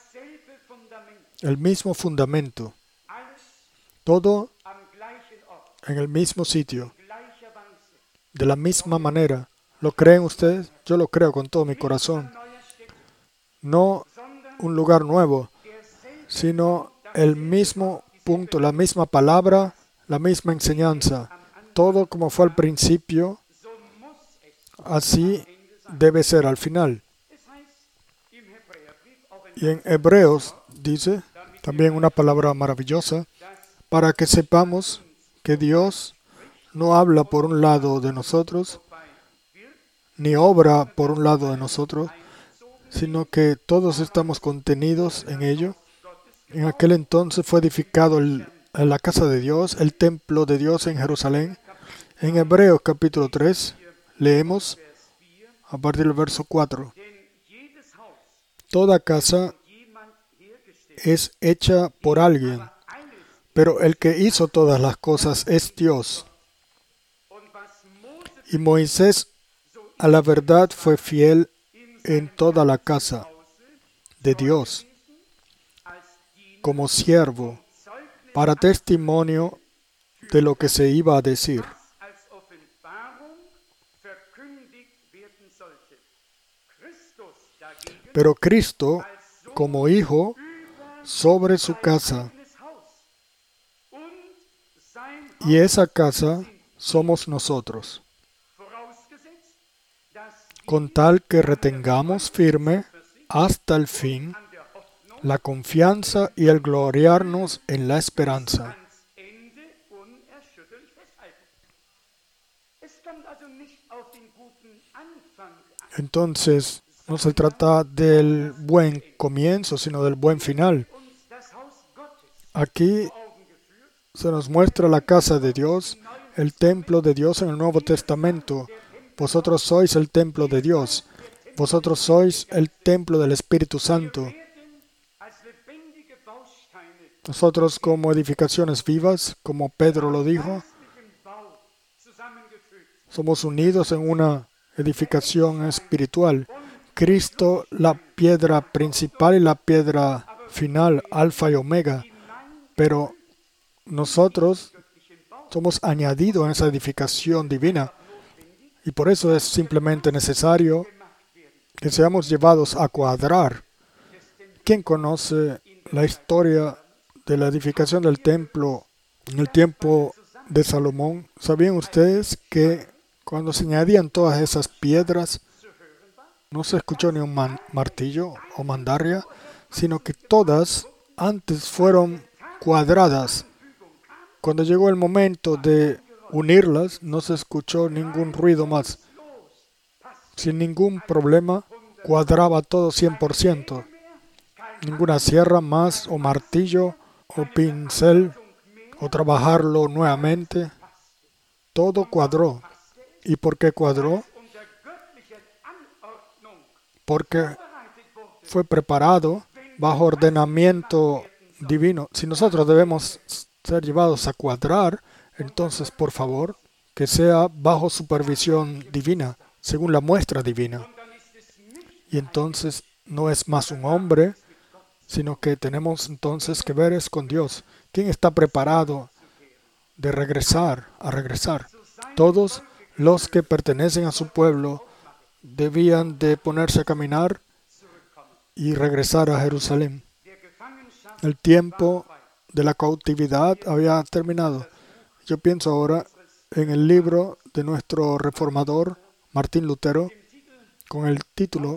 El mismo fundamento, todo en el mismo sitio, de la misma manera. ¿Lo creen ustedes? Yo lo creo con todo mi corazón. No un lugar nuevo, sino el mismo punto, la misma palabra, la misma enseñanza. Todo como fue al principio, así debe ser al final. Y en Hebreos dice también una palabra maravillosa, para que sepamos que Dios no habla por un lado de nosotros, ni obra por un lado de nosotros, sino que todos estamos contenidos en ello. En aquel entonces fue edificado el, la casa de Dios, el templo de Dios en Jerusalén. En Hebreos capítulo tres leemos a partir del verso cuatro. Toda casa es hecha por alguien, pero el que hizo todas las cosas es Dios. Y Moisés a la verdad fue fiel en toda la casa de Dios, como siervo, para testimonio de lo que se iba a decir. Pero Cristo, como hijo, sobre su casa, y esa casa somos nosotros, con tal que retengamos firme hasta el fin la confianza y el gloriarnos en la esperanza. Entonces, no se trata del buen comienzo, sino del buen final. Aquí se nos muestra la casa de Dios, el templo de Dios en el Nuevo Testamento. Vosotros sois el templo de Dios. Vosotros sois el templo del Espíritu Santo. Nosotros como edificaciones vivas, como Pedro lo dijo, somos unidos en una edificación espiritual. Cristo, la piedra principal y la piedra final, alfa y omega. Pero nosotros somos añadidos en esa edificación divina. Y por eso es simplemente necesario que seamos llevados a cuadrar. ¿Quién conoce la historia de la edificación del templo en el tiempo de Salomón? ¿Sabían ustedes que cuando se añadían todas esas piedras, no se escuchó ni un man- martillo o mandarria, sino que todas antes fueron cuadradas? Cuando llegó el momento de unirlas, no se escuchó ningún ruido más. Sin ningún problema, cuadraba todo cien por ciento. Ninguna sierra más, o martillo, o pincel, o trabajarlo nuevamente. Todo cuadró. ¿Y por qué cuadró? Porque fue preparado bajo ordenamiento divino. Si nosotros debemos ser llevados a cuadrar, entonces, por favor, que sea bajo supervisión divina, según la muestra divina. Y entonces no es más un hombre, sino que tenemos entonces que ver es con Dios. ¿Quién está preparado de regresar, a regresar? Todos los que pertenecen a su pueblo debían de ponerse a caminar y regresar a Jerusalén. El tiempo de la cautividad había terminado. Yo pienso ahora en el libro de nuestro reformador Martín Lutero, con el título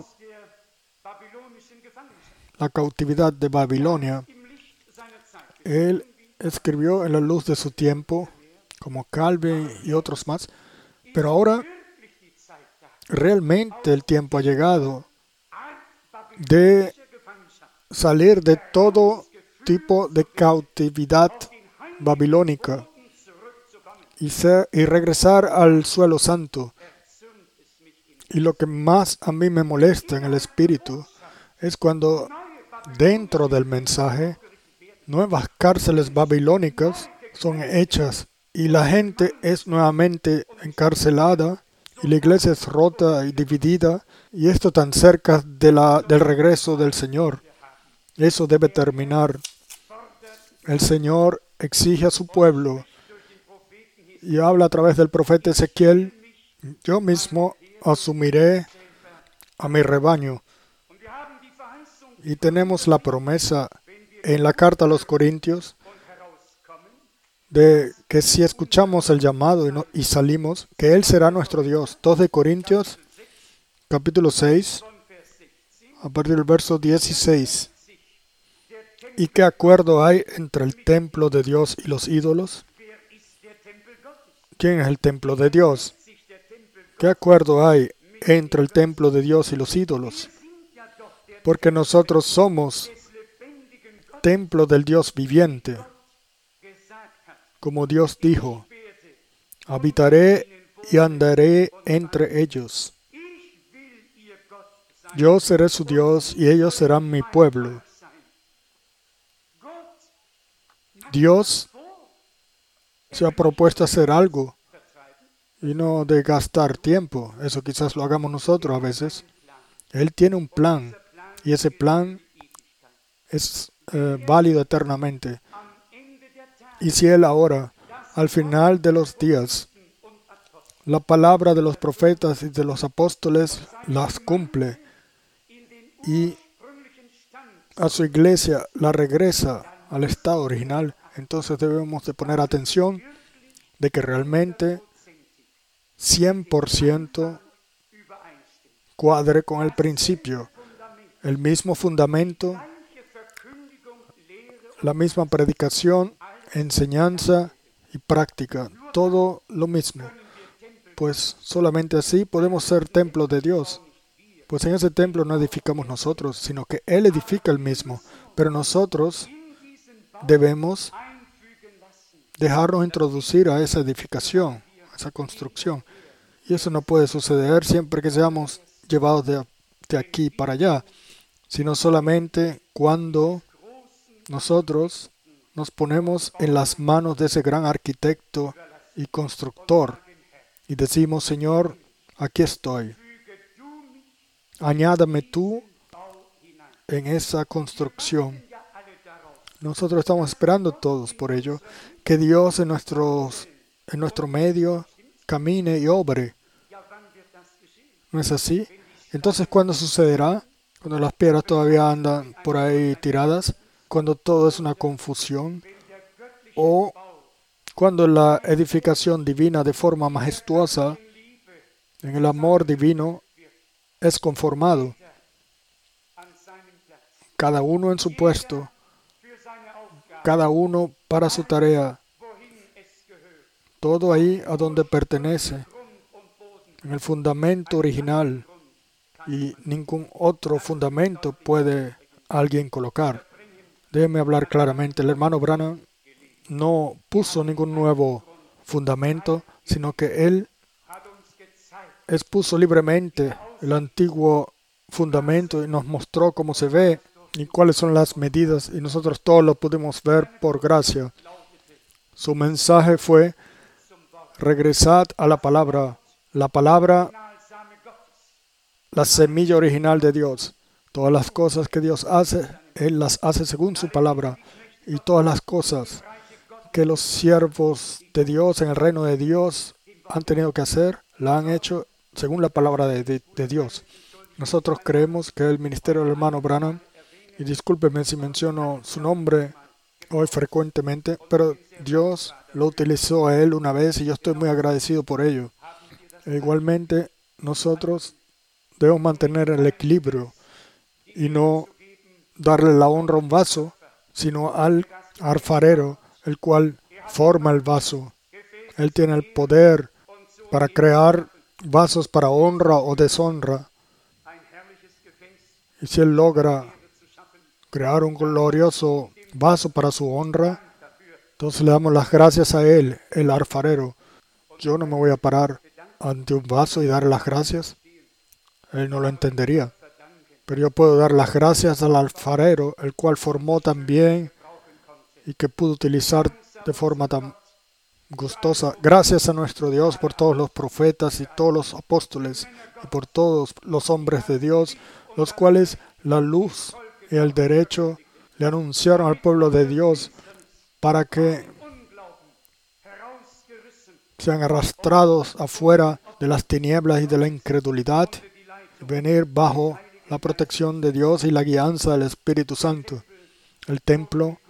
La cautividad de Babilonia. Él escribió en la luz de su tiempo, como Calvin y otros más, pero ahora realmente el tiempo ha llegado de salir de todo tipo de cautividad babilónica y, ser, y regresar al suelo santo. Y lo que más a mí me molesta en el espíritu es cuando dentro del mensaje nuevas cárceles babilónicas son hechas y la gente es nuevamente encarcelada y la iglesia es rota y dividida, y esto tan cerca de la, del regreso del Señor. Eso debe terminar. El Señor exige a su pueblo y habla a través del profeta Ezequiel: yo mismo asumiré a mi rebaño. Y tenemos la promesa en la carta a los Corintios de que si escuchamos el llamado y, no, y salimos, que Él será nuestro Dios. dos de Corintios, capítulo seis, a partir del verso dieciséis. ¿Y qué acuerdo hay entre el templo de Dios y los ídolos? ¿Quién es el templo de Dios? ¿Qué acuerdo hay entre el templo de Dios y los ídolos, porque nosotros somos templo del Dios viviente. Como Dios dijo, habitaré y andaré entre ellos. Yo seré su Dios y ellos serán mi pueblo. Dios se ha propuesto hacer algo y no de gastar tiempo. Eso quizás lo hagamos nosotros a veces. Él tiene un plan y ese plan es eh, válido eternamente. Y si Él ahora, al final de los días, la palabra de los profetas y de los apóstoles las cumple y a su iglesia la regresa al estado original, entonces debemos de poner atención de que realmente cien por ciento cuadre con el principio, el mismo fundamento, la misma predicación, enseñanza y práctica, todo lo mismo. Pues solamente así podemos ser templo de Dios. Pues en ese templo no edificamos nosotros, sino que Él edifica el mismo. Pero nosotros debemos dejarnos introducir a esa edificación, a esa construcción. Y eso no puede suceder siempre que seamos llevados de, de aquí para allá, sino solamente cuando nosotros nos ponemos en las manos de ese gran arquitecto y constructor y decimos, Señor, aquí estoy. Añádame tú en esa construcción. Nosotros estamos esperando todos por ello, que Dios en, nuestros, en nuestro medio camine y obre. ¿No es así? Entonces, ¿cuándo sucederá? Cuando las piedras todavía andan por ahí tiradas, cuando todo es una confusión, o cuando la edificación divina de forma majestuosa, en el amor divino, es conformado. Cada uno en su puesto, cada uno para su tarea, todo ahí a donde pertenece, en el fundamento original, y ningún otro fundamento puede alguien colocar. Déjeme hablar claramente. El hermano Branham no puso ningún nuevo fundamento, sino que él expuso libremente el antiguo fundamento y nos mostró cómo se ve y cuáles son las medidas, y nosotros todos lo pudimos ver por gracia. Su mensaje fue: regresad a la palabra, la palabra, la semilla original de Dios. Todas las cosas que Dios hace, Él las hace según su palabra, y todas las cosas que los siervos de Dios en el reino de Dios han tenido que hacer, la han hecho según la palabra de, de, de Dios. Nosotros creemos que el ministerio del hermano Branham, y discúlpeme si menciono su nombre hoy frecuentemente, pero Dios lo utilizó a él una vez y yo estoy muy agradecido por ello. E igualmente, nosotros debemos mantener el equilibrio y no darle la honra a un vaso, sino al alfarero, el cual forma el vaso. Él tiene el poder para crear vasos para honra o deshonra. Y si Él logra crear un glorioso vaso para su honra, entonces le damos las gracias a Él, el alfarero. Yo no me voy a parar ante un vaso y dar las gracias. Él no lo entendería. Pero yo puedo dar las gracias al alfarero, el cual formó también y que pudo utilizar de forma tan gustosa. Gracias a nuestro Dios por todos los profetas y todos los apóstoles y por todos los hombres de Dios, los cuales la luz y el derecho le anunciaron al pueblo de Dios para que sean arrastrados afuera de las tinieblas y de la incredulidad y venir bajo la protección de Dios y la guianza del Espíritu Santo. El templo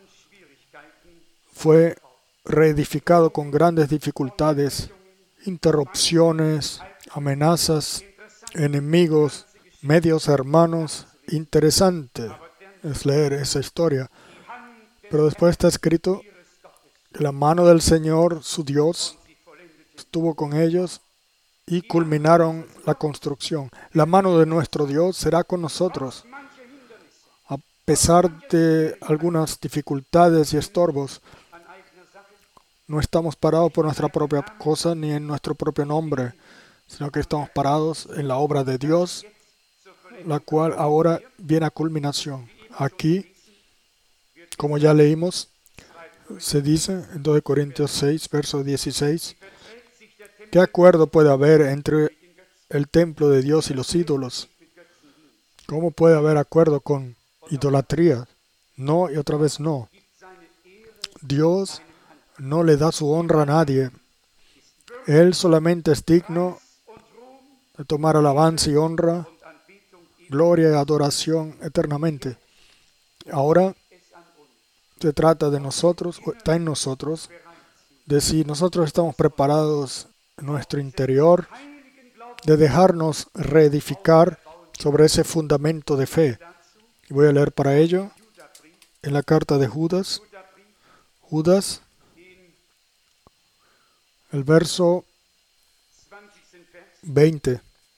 fue reedificado con grandes dificultades, interrupciones, amenazas, enemigos, medios hermanos. Interesante es leer esa historia. Pero después está escrito que la mano del Señor, su Dios, estuvo con ellos y culminaron la construcción. La mano de nuestro Dios será con nosotros. A pesar de algunas dificultades y estorbos, no estamos parados por nuestra propia cosa ni en nuestro propio nombre, sino que estamos parados en la obra de Dios, la cual ahora viene a culminación. Aquí, como ya leímos, se dice en dos Corintios seis, verso dieciséis, ¿qué acuerdo puede haber entre el templo de Dios y los ídolos? ¿Cómo puede haber acuerdo con idolatría? No y otra vez no. Dios no le da su honra a nadie. Él solamente es digno de tomar alabanza y honra, gloria y adoración eternamente. Ahora se trata de nosotros, está en nosotros, de si nosotros estamos preparados en nuestro interior, de dejarnos reedificar sobre ese fundamento de fe. Voy a leer para ello en la carta de Judas, Judas, el verso veinte.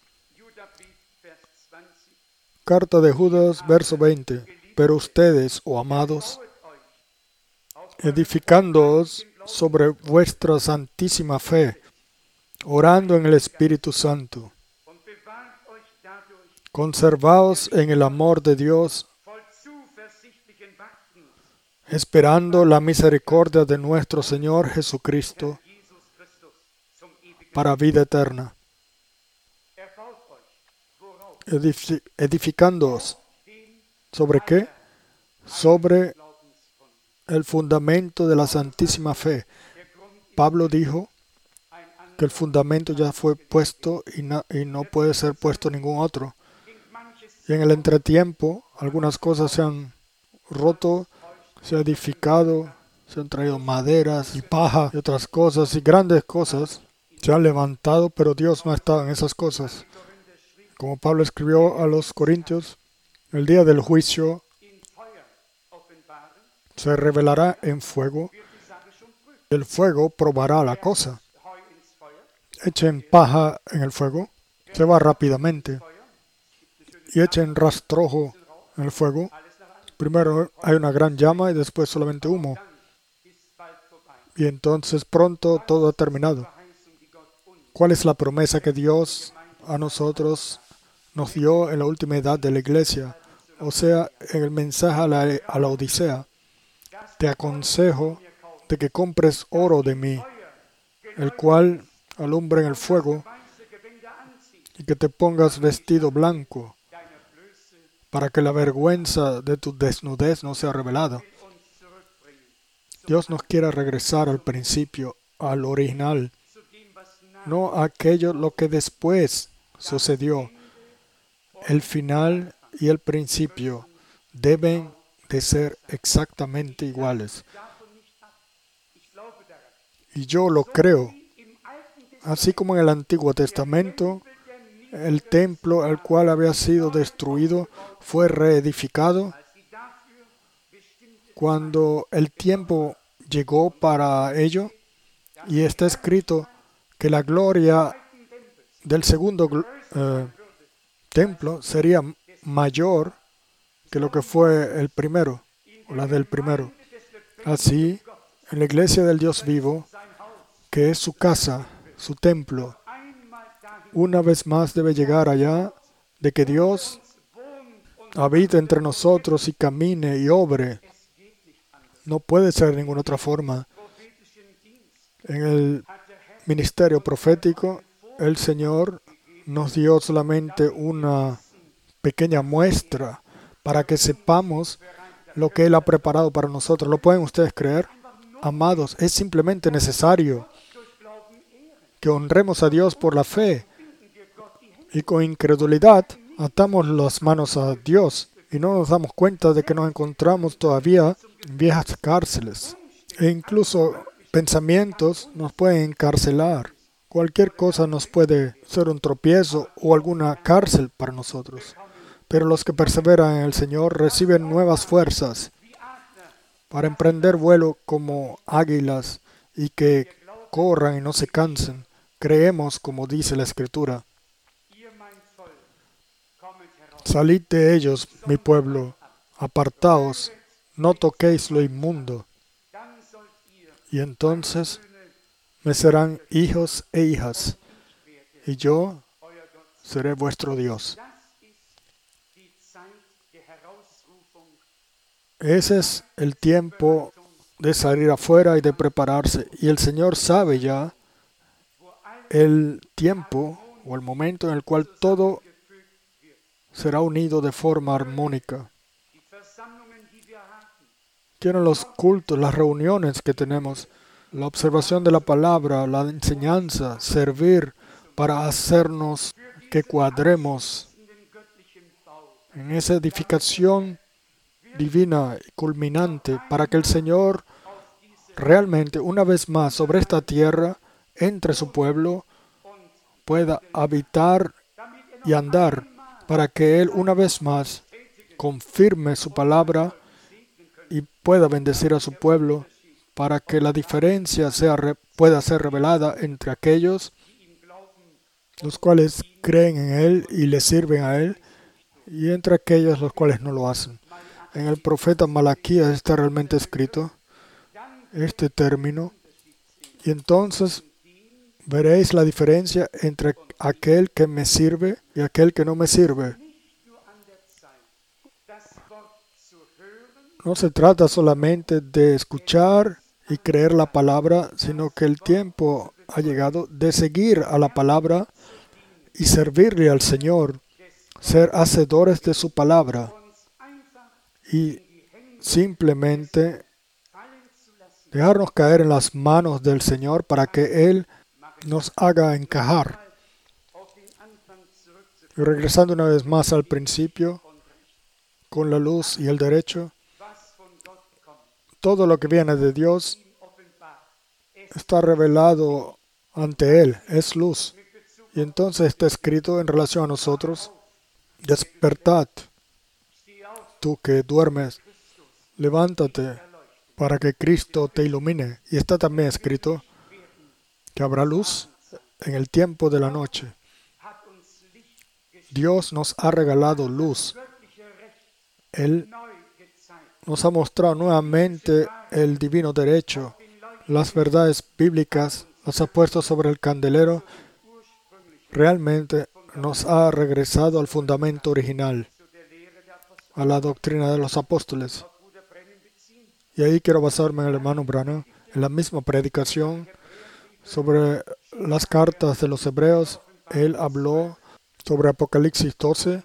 Carta de Judas, verso veinte. Pero ustedes, oh amados, edificándoos sobre vuestra santísima fe, orando en el Espíritu Santo, conservaos en el amor de Dios, esperando la misericordia de nuestro Señor Jesucristo para vida eterna. Edific- edificándoos. ¿Sobre qué? Sobre el fundamento de la santísima fe. Pablo dijo que el fundamento ya fue puesto y no, y no puede ser puesto ningún otro. Y en el entretiempo, algunas cosas se han roto, se ha edificado, se han traído maderas y paja y otras cosas y grandes cosas se han levantado, pero Dios no ha estado en esas cosas. Como Pablo escribió a los Corintios, el día del juicio se revelará en fuego. El fuego probará la cosa. Echen paja en el fuego, se va rápidamente. Y echen rastrojo en el fuego. Primero hay una gran llama y después solamente humo. Y entonces pronto todo ha terminado. ¿Cuál es la promesa que Dios a nosotros nos dio en la última edad de la iglesia? O sea, en el mensaje a la, a la Odisea. Te aconsejo de que compres oro de mí, el cual alumbra en el fuego, y que te pongas vestido blanco, para que la vergüenza de tu desnudez no sea revelada. Dios nos quiere regresar al principio, al original, no a aquello lo que después sucedió. El final y el principio deben de ser exactamente iguales. Y yo lo creo. Así como en el Antiguo Testamento, el templo al cual había sido destruido fue reedificado. Cuando el tiempo llegó para ello, y está escrito que la gloria del segundo eh, templo sería mayor que lo que fue el primero, o la del primero. Así, en la iglesia del Dios vivo, que es su casa, su templo, una vez más debe llegar allá de que Dios habite entre nosotros y camine y obre. No puede ser de ninguna otra forma. En el ministerio profético, el Señor nos dio solamente una pequeña muestra para que sepamos lo que Él ha preparado para nosotros. ¿Lo pueden ustedes creer? Amados, es simplemente necesario que honremos a Dios por la fe, y con incredulidad atamos las manos a Dios y no nos damos cuenta de que nos encontramos todavía en viejas cárceles. E incluso pensamientos nos pueden encarcelar. Cualquier cosa nos puede ser un tropiezo o alguna cárcel para nosotros. Pero los que perseveran en el Señor reciben nuevas fuerzas para emprender vuelo como águilas y que corran y no se cansen, creemos como dice la Escritura. Salid de ellos, mi pueblo, apartaos, no toquéis lo inmundo. Y entonces me serán hijos e hijas, y yo seré vuestro Dios. Ese es el tiempo de salir afuera y de prepararse. Y el Señor sabe ya el tiempo o el momento en el cual todo será unido de forma armónica. Tienen los cultos, las reuniones que tenemos, la observación de la palabra, la enseñanza, servir para hacernos que cuadremos en esa edificación divina y culminante para que el Señor realmente una vez más sobre esta tierra, entre su pueblo, pueda habitar y andar para que Él una vez más confirme su palabra y pueda bendecir a su pueblo para que la diferencia sea, pueda ser revelada entre aquellos los cuales creen en Él y le sirven a Él y entre aquellos los cuales no lo hacen. En el profeta Malaquías está realmente escrito este término, y entonces veréis la diferencia entre aquel que me sirve y aquel que no me sirve. No se trata solamente de escuchar y creer la palabra, sino que el tiempo ha llegado de seguir a la palabra y servirle al Señor, ser hacedores de su palabra y simplemente dejarnos caer en las manos del Señor para que Él nos haga encajar. Y regresando una vez más al principio, con la luz y el derecho, todo lo que viene de Dios está revelado ante Él, es luz. Y entonces está escrito en relación a nosotros: despertad, tú que duermes, levántate para que Cristo te ilumine. Y está también escrito que habrá luz en el tiempo de la noche. Dios nos ha regalado luz. Él nos ha mostrado nuevamente el divino derecho, las verdades bíblicas, las ha puesto sobre el candelero. Realmente nos ha regresado al fundamento original, a la doctrina de los apóstoles. Y ahí quiero basarme en el hermano Branham, en la misma predicación sobre las cartas de los hebreos. Él habló sobre Apocalipsis doce,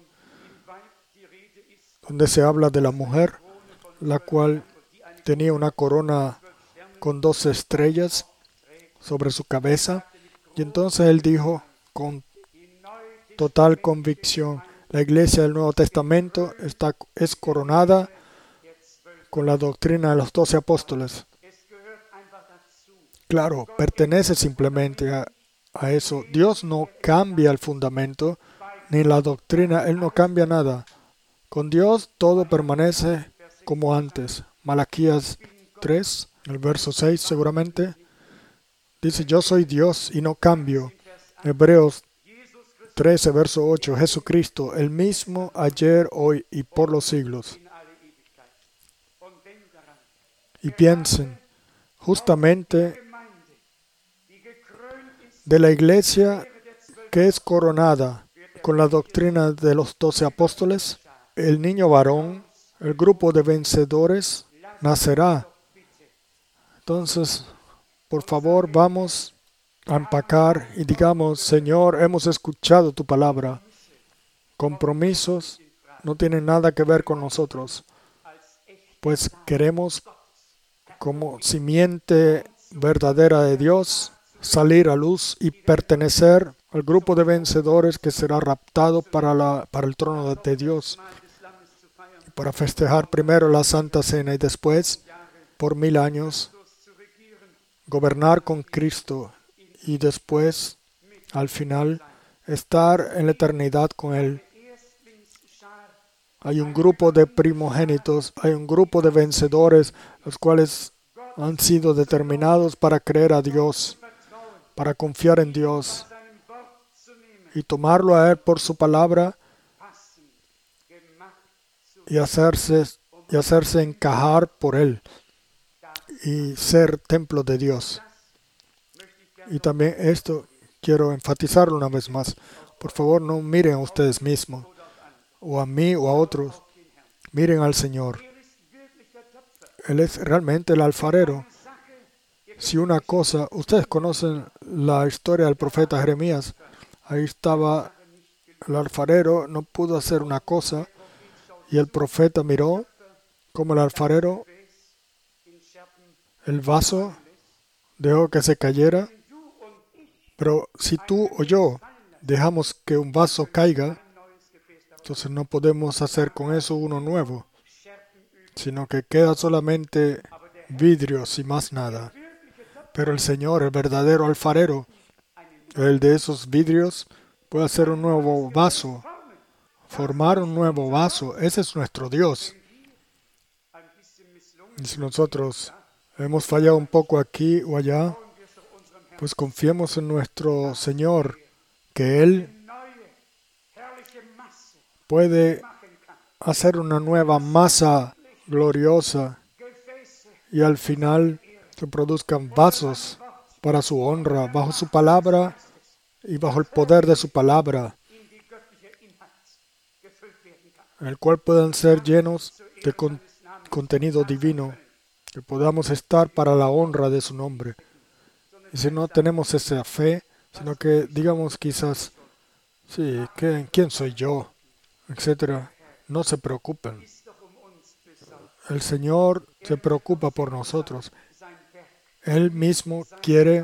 donde se habla de la mujer, la cual tenía una corona con doce estrellas sobre su cabeza. Y entonces él dijo con total convicción: la iglesia del Nuevo Testamento está, es coronada con la doctrina de los doce apóstoles. Claro, pertenece simplemente a, a eso. Dios no cambia el fundamento ni la doctrina. Él no cambia nada. Con Dios todo permanece como antes. Malaquías tres, el verso seis seguramente, dice: yo soy Dios y no cambio. Hebreos trece, verso ocho, Jesucristo, el mismo ayer, hoy y por los siglos. Y piensen, justamente de la iglesia que es coronada con la doctrina de los doce apóstoles, el niño varón, el grupo de vencedores, nacerá. Entonces, por favor, vamos a empacar y digamos: Señor, hemos escuchado tu palabra. Compromisos no tienen nada que ver con nosotros, pues queremos, como simiente verdadera de Dios, salir a luz y pertenecer al grupo de vencedores que será raptado para, la, para el trono de Dios, para festejar primero la Santa Cena y después, por mil años, gobernar con Cristo y después, al final, estar en la eternidad con Él. Hay un grupo de primogénitos, hay un grupo de vencedores, los cuales han sido determinados para creer a Dios, para confiar en Dios y tomarlo a Él por su palabra y hacerse, y hacerse encajar por Él y ser templo de Dios. Y también esto quiero enfatizarlo una vez más. Por favor, no miren a ustedes mismos, o a mí o a otros. Miren al Señor. Él es realmente el alfarero. Si una cosa, ustedes conocen la historia del profeta Jeremías, ahí estaba el alfarero, no pudo hacer una cosa, y el profeta miró como el alfarero, el vaso, dejó que se cayera. Pero si tú o yo dejamos que un vaso caiga, entonces no podemos hacer con eso uno nuevo, sino que queda solamente vidrios y más nada. Pero el Señor, el verdadero alfarero, el de esos vidrios, puede hacer un nuevo vaso, formar un nuevo vaso. Ese es nuestro Dios. Y si nosotros hemos fallado un poco aquí o allá, pues confiemos en nuestro Señor, que Él puede hacer una nueva masa gloriosa y al final se produzcan vasos para su honra, bajo su palabra y bajo el poder de su palabra, en el cual puedan ser llenos de con- contenido divino, que podamos estar para la honra de su nombre. Y si no tenemos esa fe, sino que digamos quizás, sí, ¿qué- ¿quién soy yo? Etcétera. No se preocupen. El Señor se preocupa por nosotros. Él mismo quiere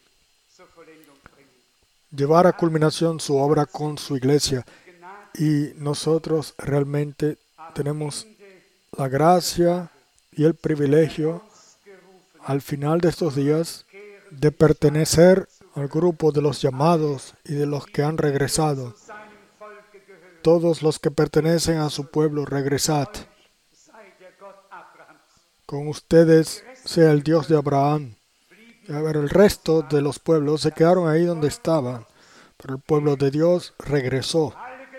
llevar a culminación su obra con su iglesia. Y nosotros realmente tenemos la gracia y el privilegio al final de estos días de pertenecer al grupo de los llamados y de los que han regresado. Todos los que pertenecen a su pueblo, regresad. Con ustedes sea el Dios de Abraham. A ver, el resto de los pueblos se quedaron ahí donde estaban, pero el pueblo de Dios regresó.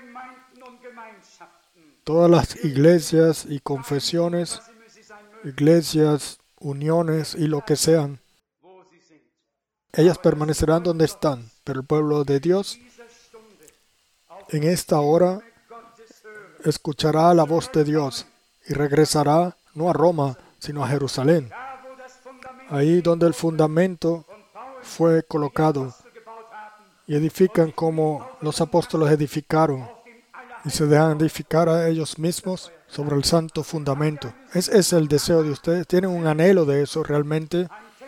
Todas las iglesias y confesiones, iglesias, uniones y lo que sean, ellas permanecerán donde están, pero el pueblo de Dios en esta hora escuchará la voz de Dios y regresará no a Roma, sino a Jerusalén, ahí donde el fundamento fue colocado, y edifican como los apóstoles edificaron, y se dejan edificar a ellos mismos sobre el santo fundamento. Ese es el deseo de ustedes. ¿Tienen un anhelo de eso realmente?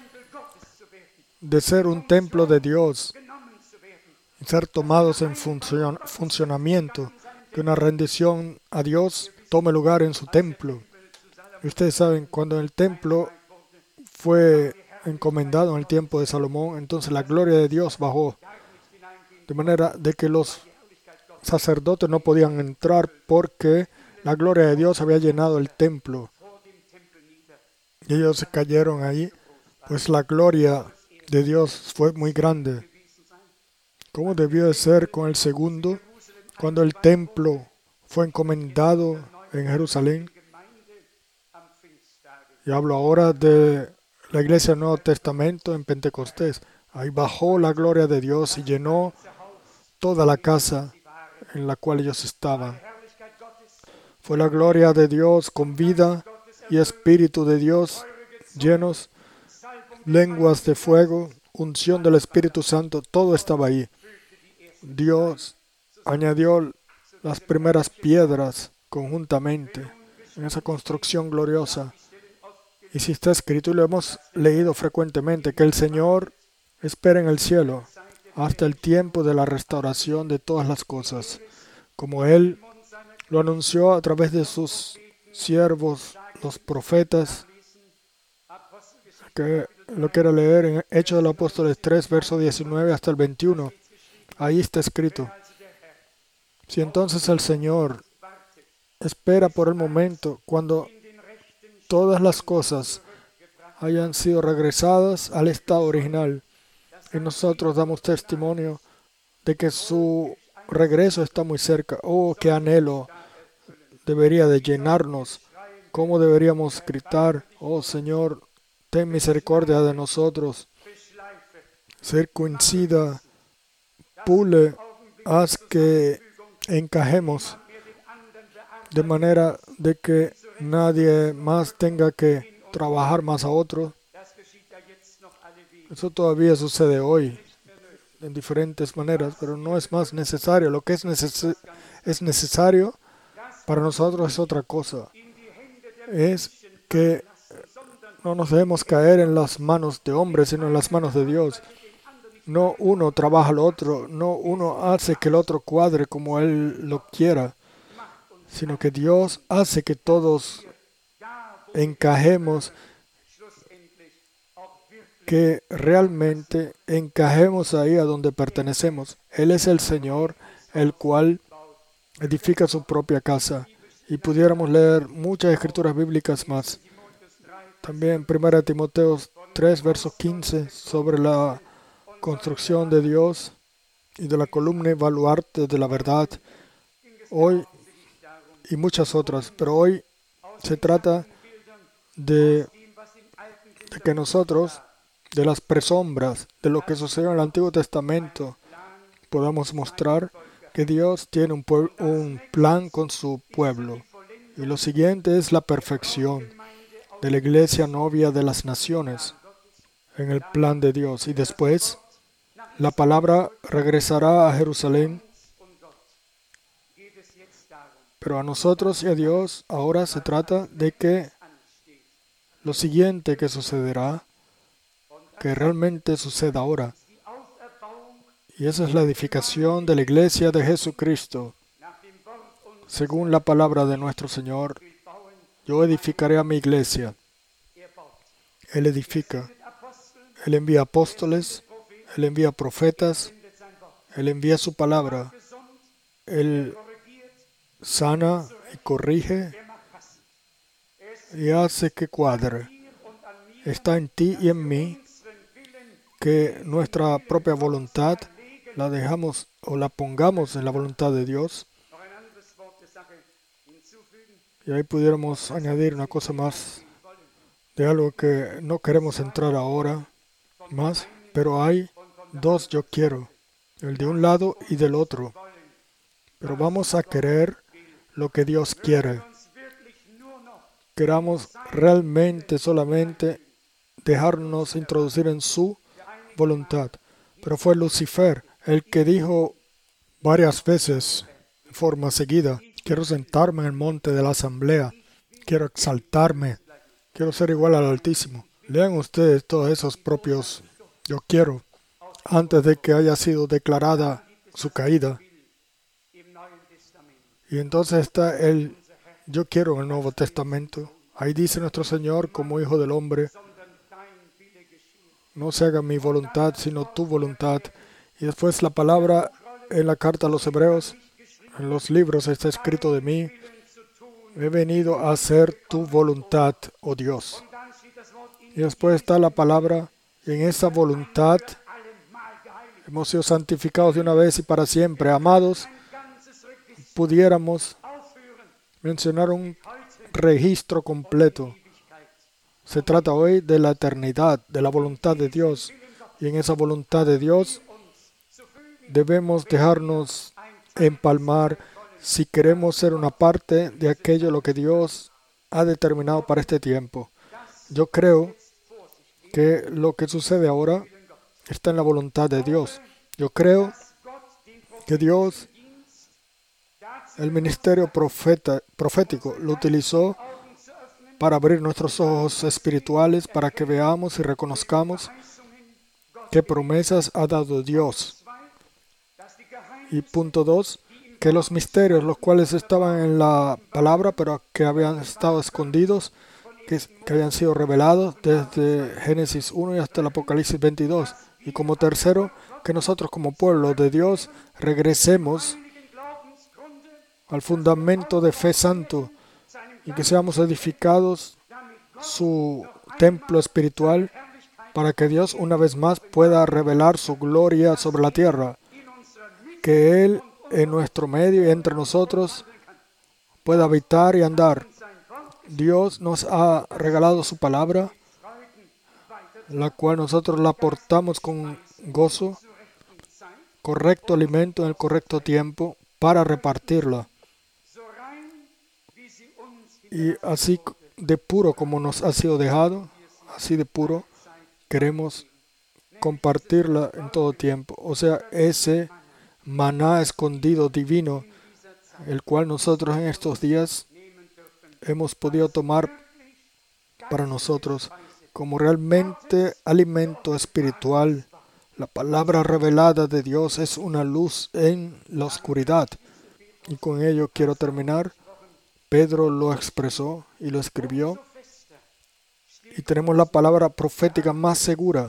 De ser un templo de Dios, y ser tomados en funcion- funcionamiento, que una rendición a Dios tome lugar en su templo. Y ustedes saben, cuando el templo fue encomendado en el tiempo de Salomón, entonces la gloria de Dios bajó, de manera de que los sacerdotes no podían entrar porque la gloria de Dios había llenado el templo. Y ellos se cayeron ahí, pues la gloria de Dios fue muy grande. ¿Cómo debió de ser con el segundo, cuando el templo fue encomendado en Jerusalén? Y hablo ahora de la iglesia del Nuevo Testamento en Pentecostés. Ahí bajó la gloria de Dios y llenó toda la casa en la cual ellos estaban. Fue la gloria de Dios con vida y Espíritu de Dios llenos, lenguas de fuego, unción del Espíritu Santo, todo estaba ahí. Dios añadió las primeras piedras conjuntamente en esa construcción gloriosa. Y si está escrito, y lo hemos leído frecuentemente, que el Señor espera en el cielo hasta el tiempo de la restauración de todas las cosas, como Él lo anunció a través de sus siervos, los profetas, que lo quiero leer en Hechos de los Apóstoles tres, verso diecinueve hasta el veintiuno. Ahí está escrito: si entonces el Señor espera por el momento cuando todas las cosas hayan sido regresadas al estado original, y nosotros damos testimonio de que su regreso está muy cerca. Oh, qué anhelo debería de llenarnos. ¿Cómo deberíamos gritar? Oh Señor, ten misericordia de nosotros. Circuncida, pule, haz que encajemos de manera de que nadie más tenga que trabajar más a otro. Eso todavía sucede hoy en diferentes maneras, pero no es más necesario. Lo que es, neces es necesario para nosotros es otra cosa. Es que no nos debemos caer en las manos de hombres, sino en las manos de Dios. No uno trabaja al otro, no uno hace que el otro cuadre como Él lo quiera, sino que Dios hace que todos encajemos, que realmente encajemos ahí a donde pertenecemos. Él es el Señor, el cual edifica su propia casa. Y pudiéramos leer muchas escrituras bíblicas más. También primera Timoteo tres, verso quince, sobre la construcción de Dios y de la columna y baluarte de la verdad. Hoy, y muchas otras, pero hoy se trata de, de que nosotros, de las presombras, de lo que sucedió en el Antiguo Testamento, podamos mostrar que Dios tiene un, un plan con su pueblo. Y lo siguiente es la perfección de la iglesia novia de las naciones en el plan de Dios. Y después la palabra regresará a Jerusalén. Pero a nosotros y a Dios ahora se trata de que lo siguiente que sucederá, que realmente suceda ahora. Y esa es la edificación de la iglesia de Jesucristo. Según la palabra de nuestro Señor, yo edificaré a mi iglesia. Él edifica. Él envía apóstoles, Él envía profetas, Él envía su palabra. Él sana y corrige y hace que cuadre. Está en ti y en mí que nuestra propia voluntad la dejamos o la pongamos en la voluntad de Dios. Y ahí pudiéramos añadir una cosa más de algo que no queremos entrar ahora más, pero hay dos yo quiero, el de un lado y del otro. Pero vamos a querer lo que Dios quiere. Queramos realmente solamente dejarnos introducir en su voluntad. Pero fue Lucifer el que dijo varias veces, de forma seguida, quiero sentarme en el monte de la asamblea, quiero exaltarme, quiero ser igual al Altísimo. Lean ustedes todos esos propios yo quiero, antes de que haya sido declarada su caída. Y entonces está el yo quiero en el Nuevo Testamento. Ahí dice nuestro Señor como Hijo del Hombre, no se haga mi voluntad, sino tu voluntad. Y después la palabra en la carta a los Hebreos, en los libros está escrito de mí, he venido a hacer tu voluntad, oh Dios. Y después está la palabra, y en esa voluntad hemos sido santificados de una vez y para siempre. Amados, pudiéramos mencionar un registro completo. Se trata hoy de la eternidad, de la voluntad de Dios. Y en esa voluntad de Dios debemos dejarnos empalmar si queremos ser una parte de aquello lo que Dios ha determinado para este tiempo. Yo creo que lo que sucede ahora está en la voluntad de Dios. Yo creo que Dios, el ministerio profeta, profético, lo utilizó para abrir nuestros ojos espirituales, para que veamos y reconozcamos qué promesas ha dado Dios. Y punto dos, que los misterios, los cuales estaban en la palabra, pero que habían estado escondidos, que, que habían sido revelados desde Génesis uno y hasta el Apocalipsis veintidós. Y como tercero, que nosotros como pueblo de Dios regresemos al fundamento de fe santo y que seamos edificados su templo espiritual, para que Dios una vez más pueda revelar su gloria sobre la tierra, que Él en nuestro medio y entre nosotros pueda habitar y andar. Dios nos ha regalado su palabra, la cual nosotros la portamos con gozo, correcto alimento en el correcto tiempo para repartirla. Y así de puro como nos ha sido dejado, así de puro queremos compartirla en todo tiempo. O sea, ese maná escondido divino, el cual nosotros en estos días hemos podido tomar para nosotros como realmente alimento espiritual. La palabra revelada de Dios es una luz en la oscuridad. Y con ello quiero terminar. Pedro lo expresó y lo escribió. Y tenemos la palabra profética más segura,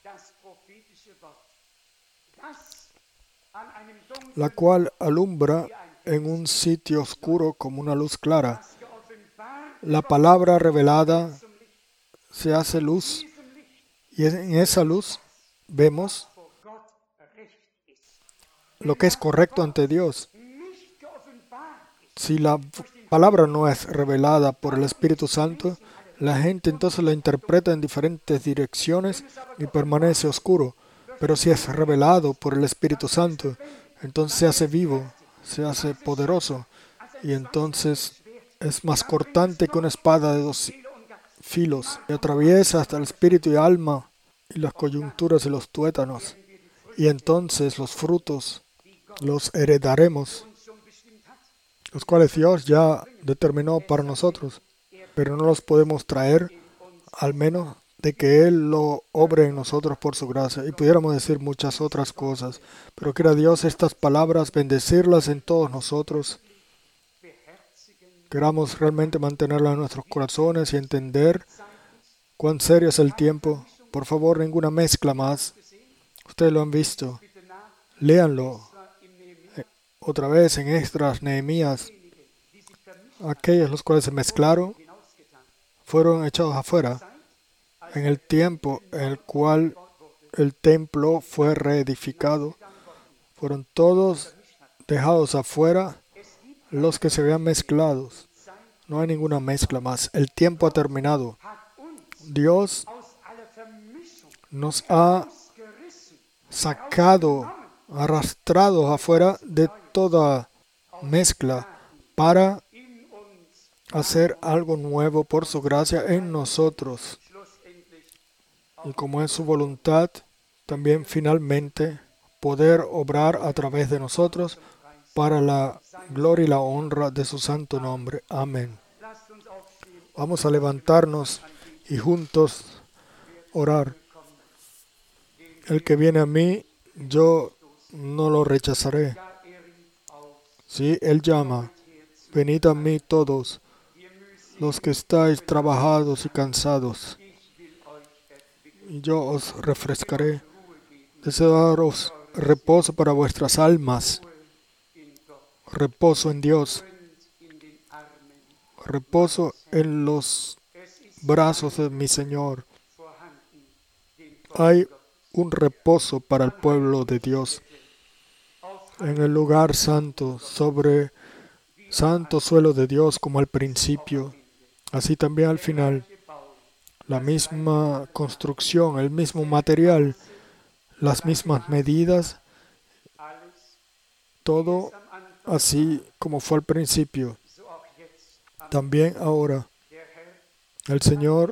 la cual alumbra en un sitio oscuro como una luz clara. La palabra revelada se hace luz, y en esa luz vemos lo que es correcto ante Dios. Si la palabra no es revelada por el Espíritu Santo, la gente entonces la interpreta en diferentes direcciones y permanece oscuro. Pero si es revelado por el Espíritu Santo, entonces se hace vivo, se hace poderoso, y entonces es más cortante que una espada de dos filos, y atraviesa hasta el espíritu y alma y las coyunturas y los tuétanos. Y entonces los frutos los heredaremos, los cuales Dios ya determinó para nosotros, pero no los podemos traer al menos de que Él lo obre en nosotros por su gracia. Y pudiéramos decir muchas otras cosas, pero quiera Dios estas palabras bendecirlas en todos nosotros. Queramos realmente mantenerlas en nuestros corazones y entender cuán serio es el tiempo. Por favor, ninguna mezcla más. Ustedes lo han visto. Léanlo otra vez en Esdras, Nehemías. Aquellos los cuales se mezclaron fueron echados afuera en el tiempo en el cual el templo fue reedificado. Fueron todos dejados afuera los que se habían mezclado. No hay ninguna mezcla más. El tiempo ha terminado. Dios nos ha sacado, arrastrado afuera de toda mezcla para hacer algo nuevo por su gracia en nosotros. Y como es su voluntad, también finalmente poder obrar a través de nosotros para la gloria y la honra de su santo nombre. Amén. Vamos a levantarnos y juntos orar. El que viene a mí, yo no lo rechazaré. Sí, Él llama. Venid a mí todos, los que estáis trabajados y cansados, y yo os refrescaré. Deseo daros reposo para vuestras almas, reposo en Dios, reposo en los brazos de mi Señor. Hay un reposo para el pueblo de Dios en el lugar santo, sobre santo suelo de Dios, como al principio, así también al final. La misma construcción, el mismo material, las mismas medidas, todo así como fue al principio. También ahora, el Señor,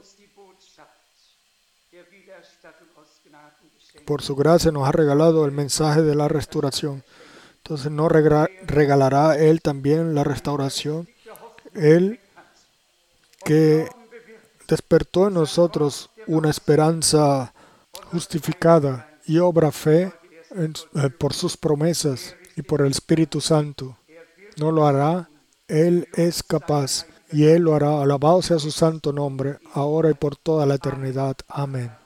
por su gracia, nos ha regalado el mensaje de la restauración. Entonces, ¿no regalará Él también la restauración? Él que despertó en nosotros una esperanza justificada y obra fe en, eh, por sus promesas y por el Espíritu Santo. ¿No lo hará? Él es capaz y Él lo hará. Alabado sea su santo nombre, ahora y por toda la eternidad. Amén.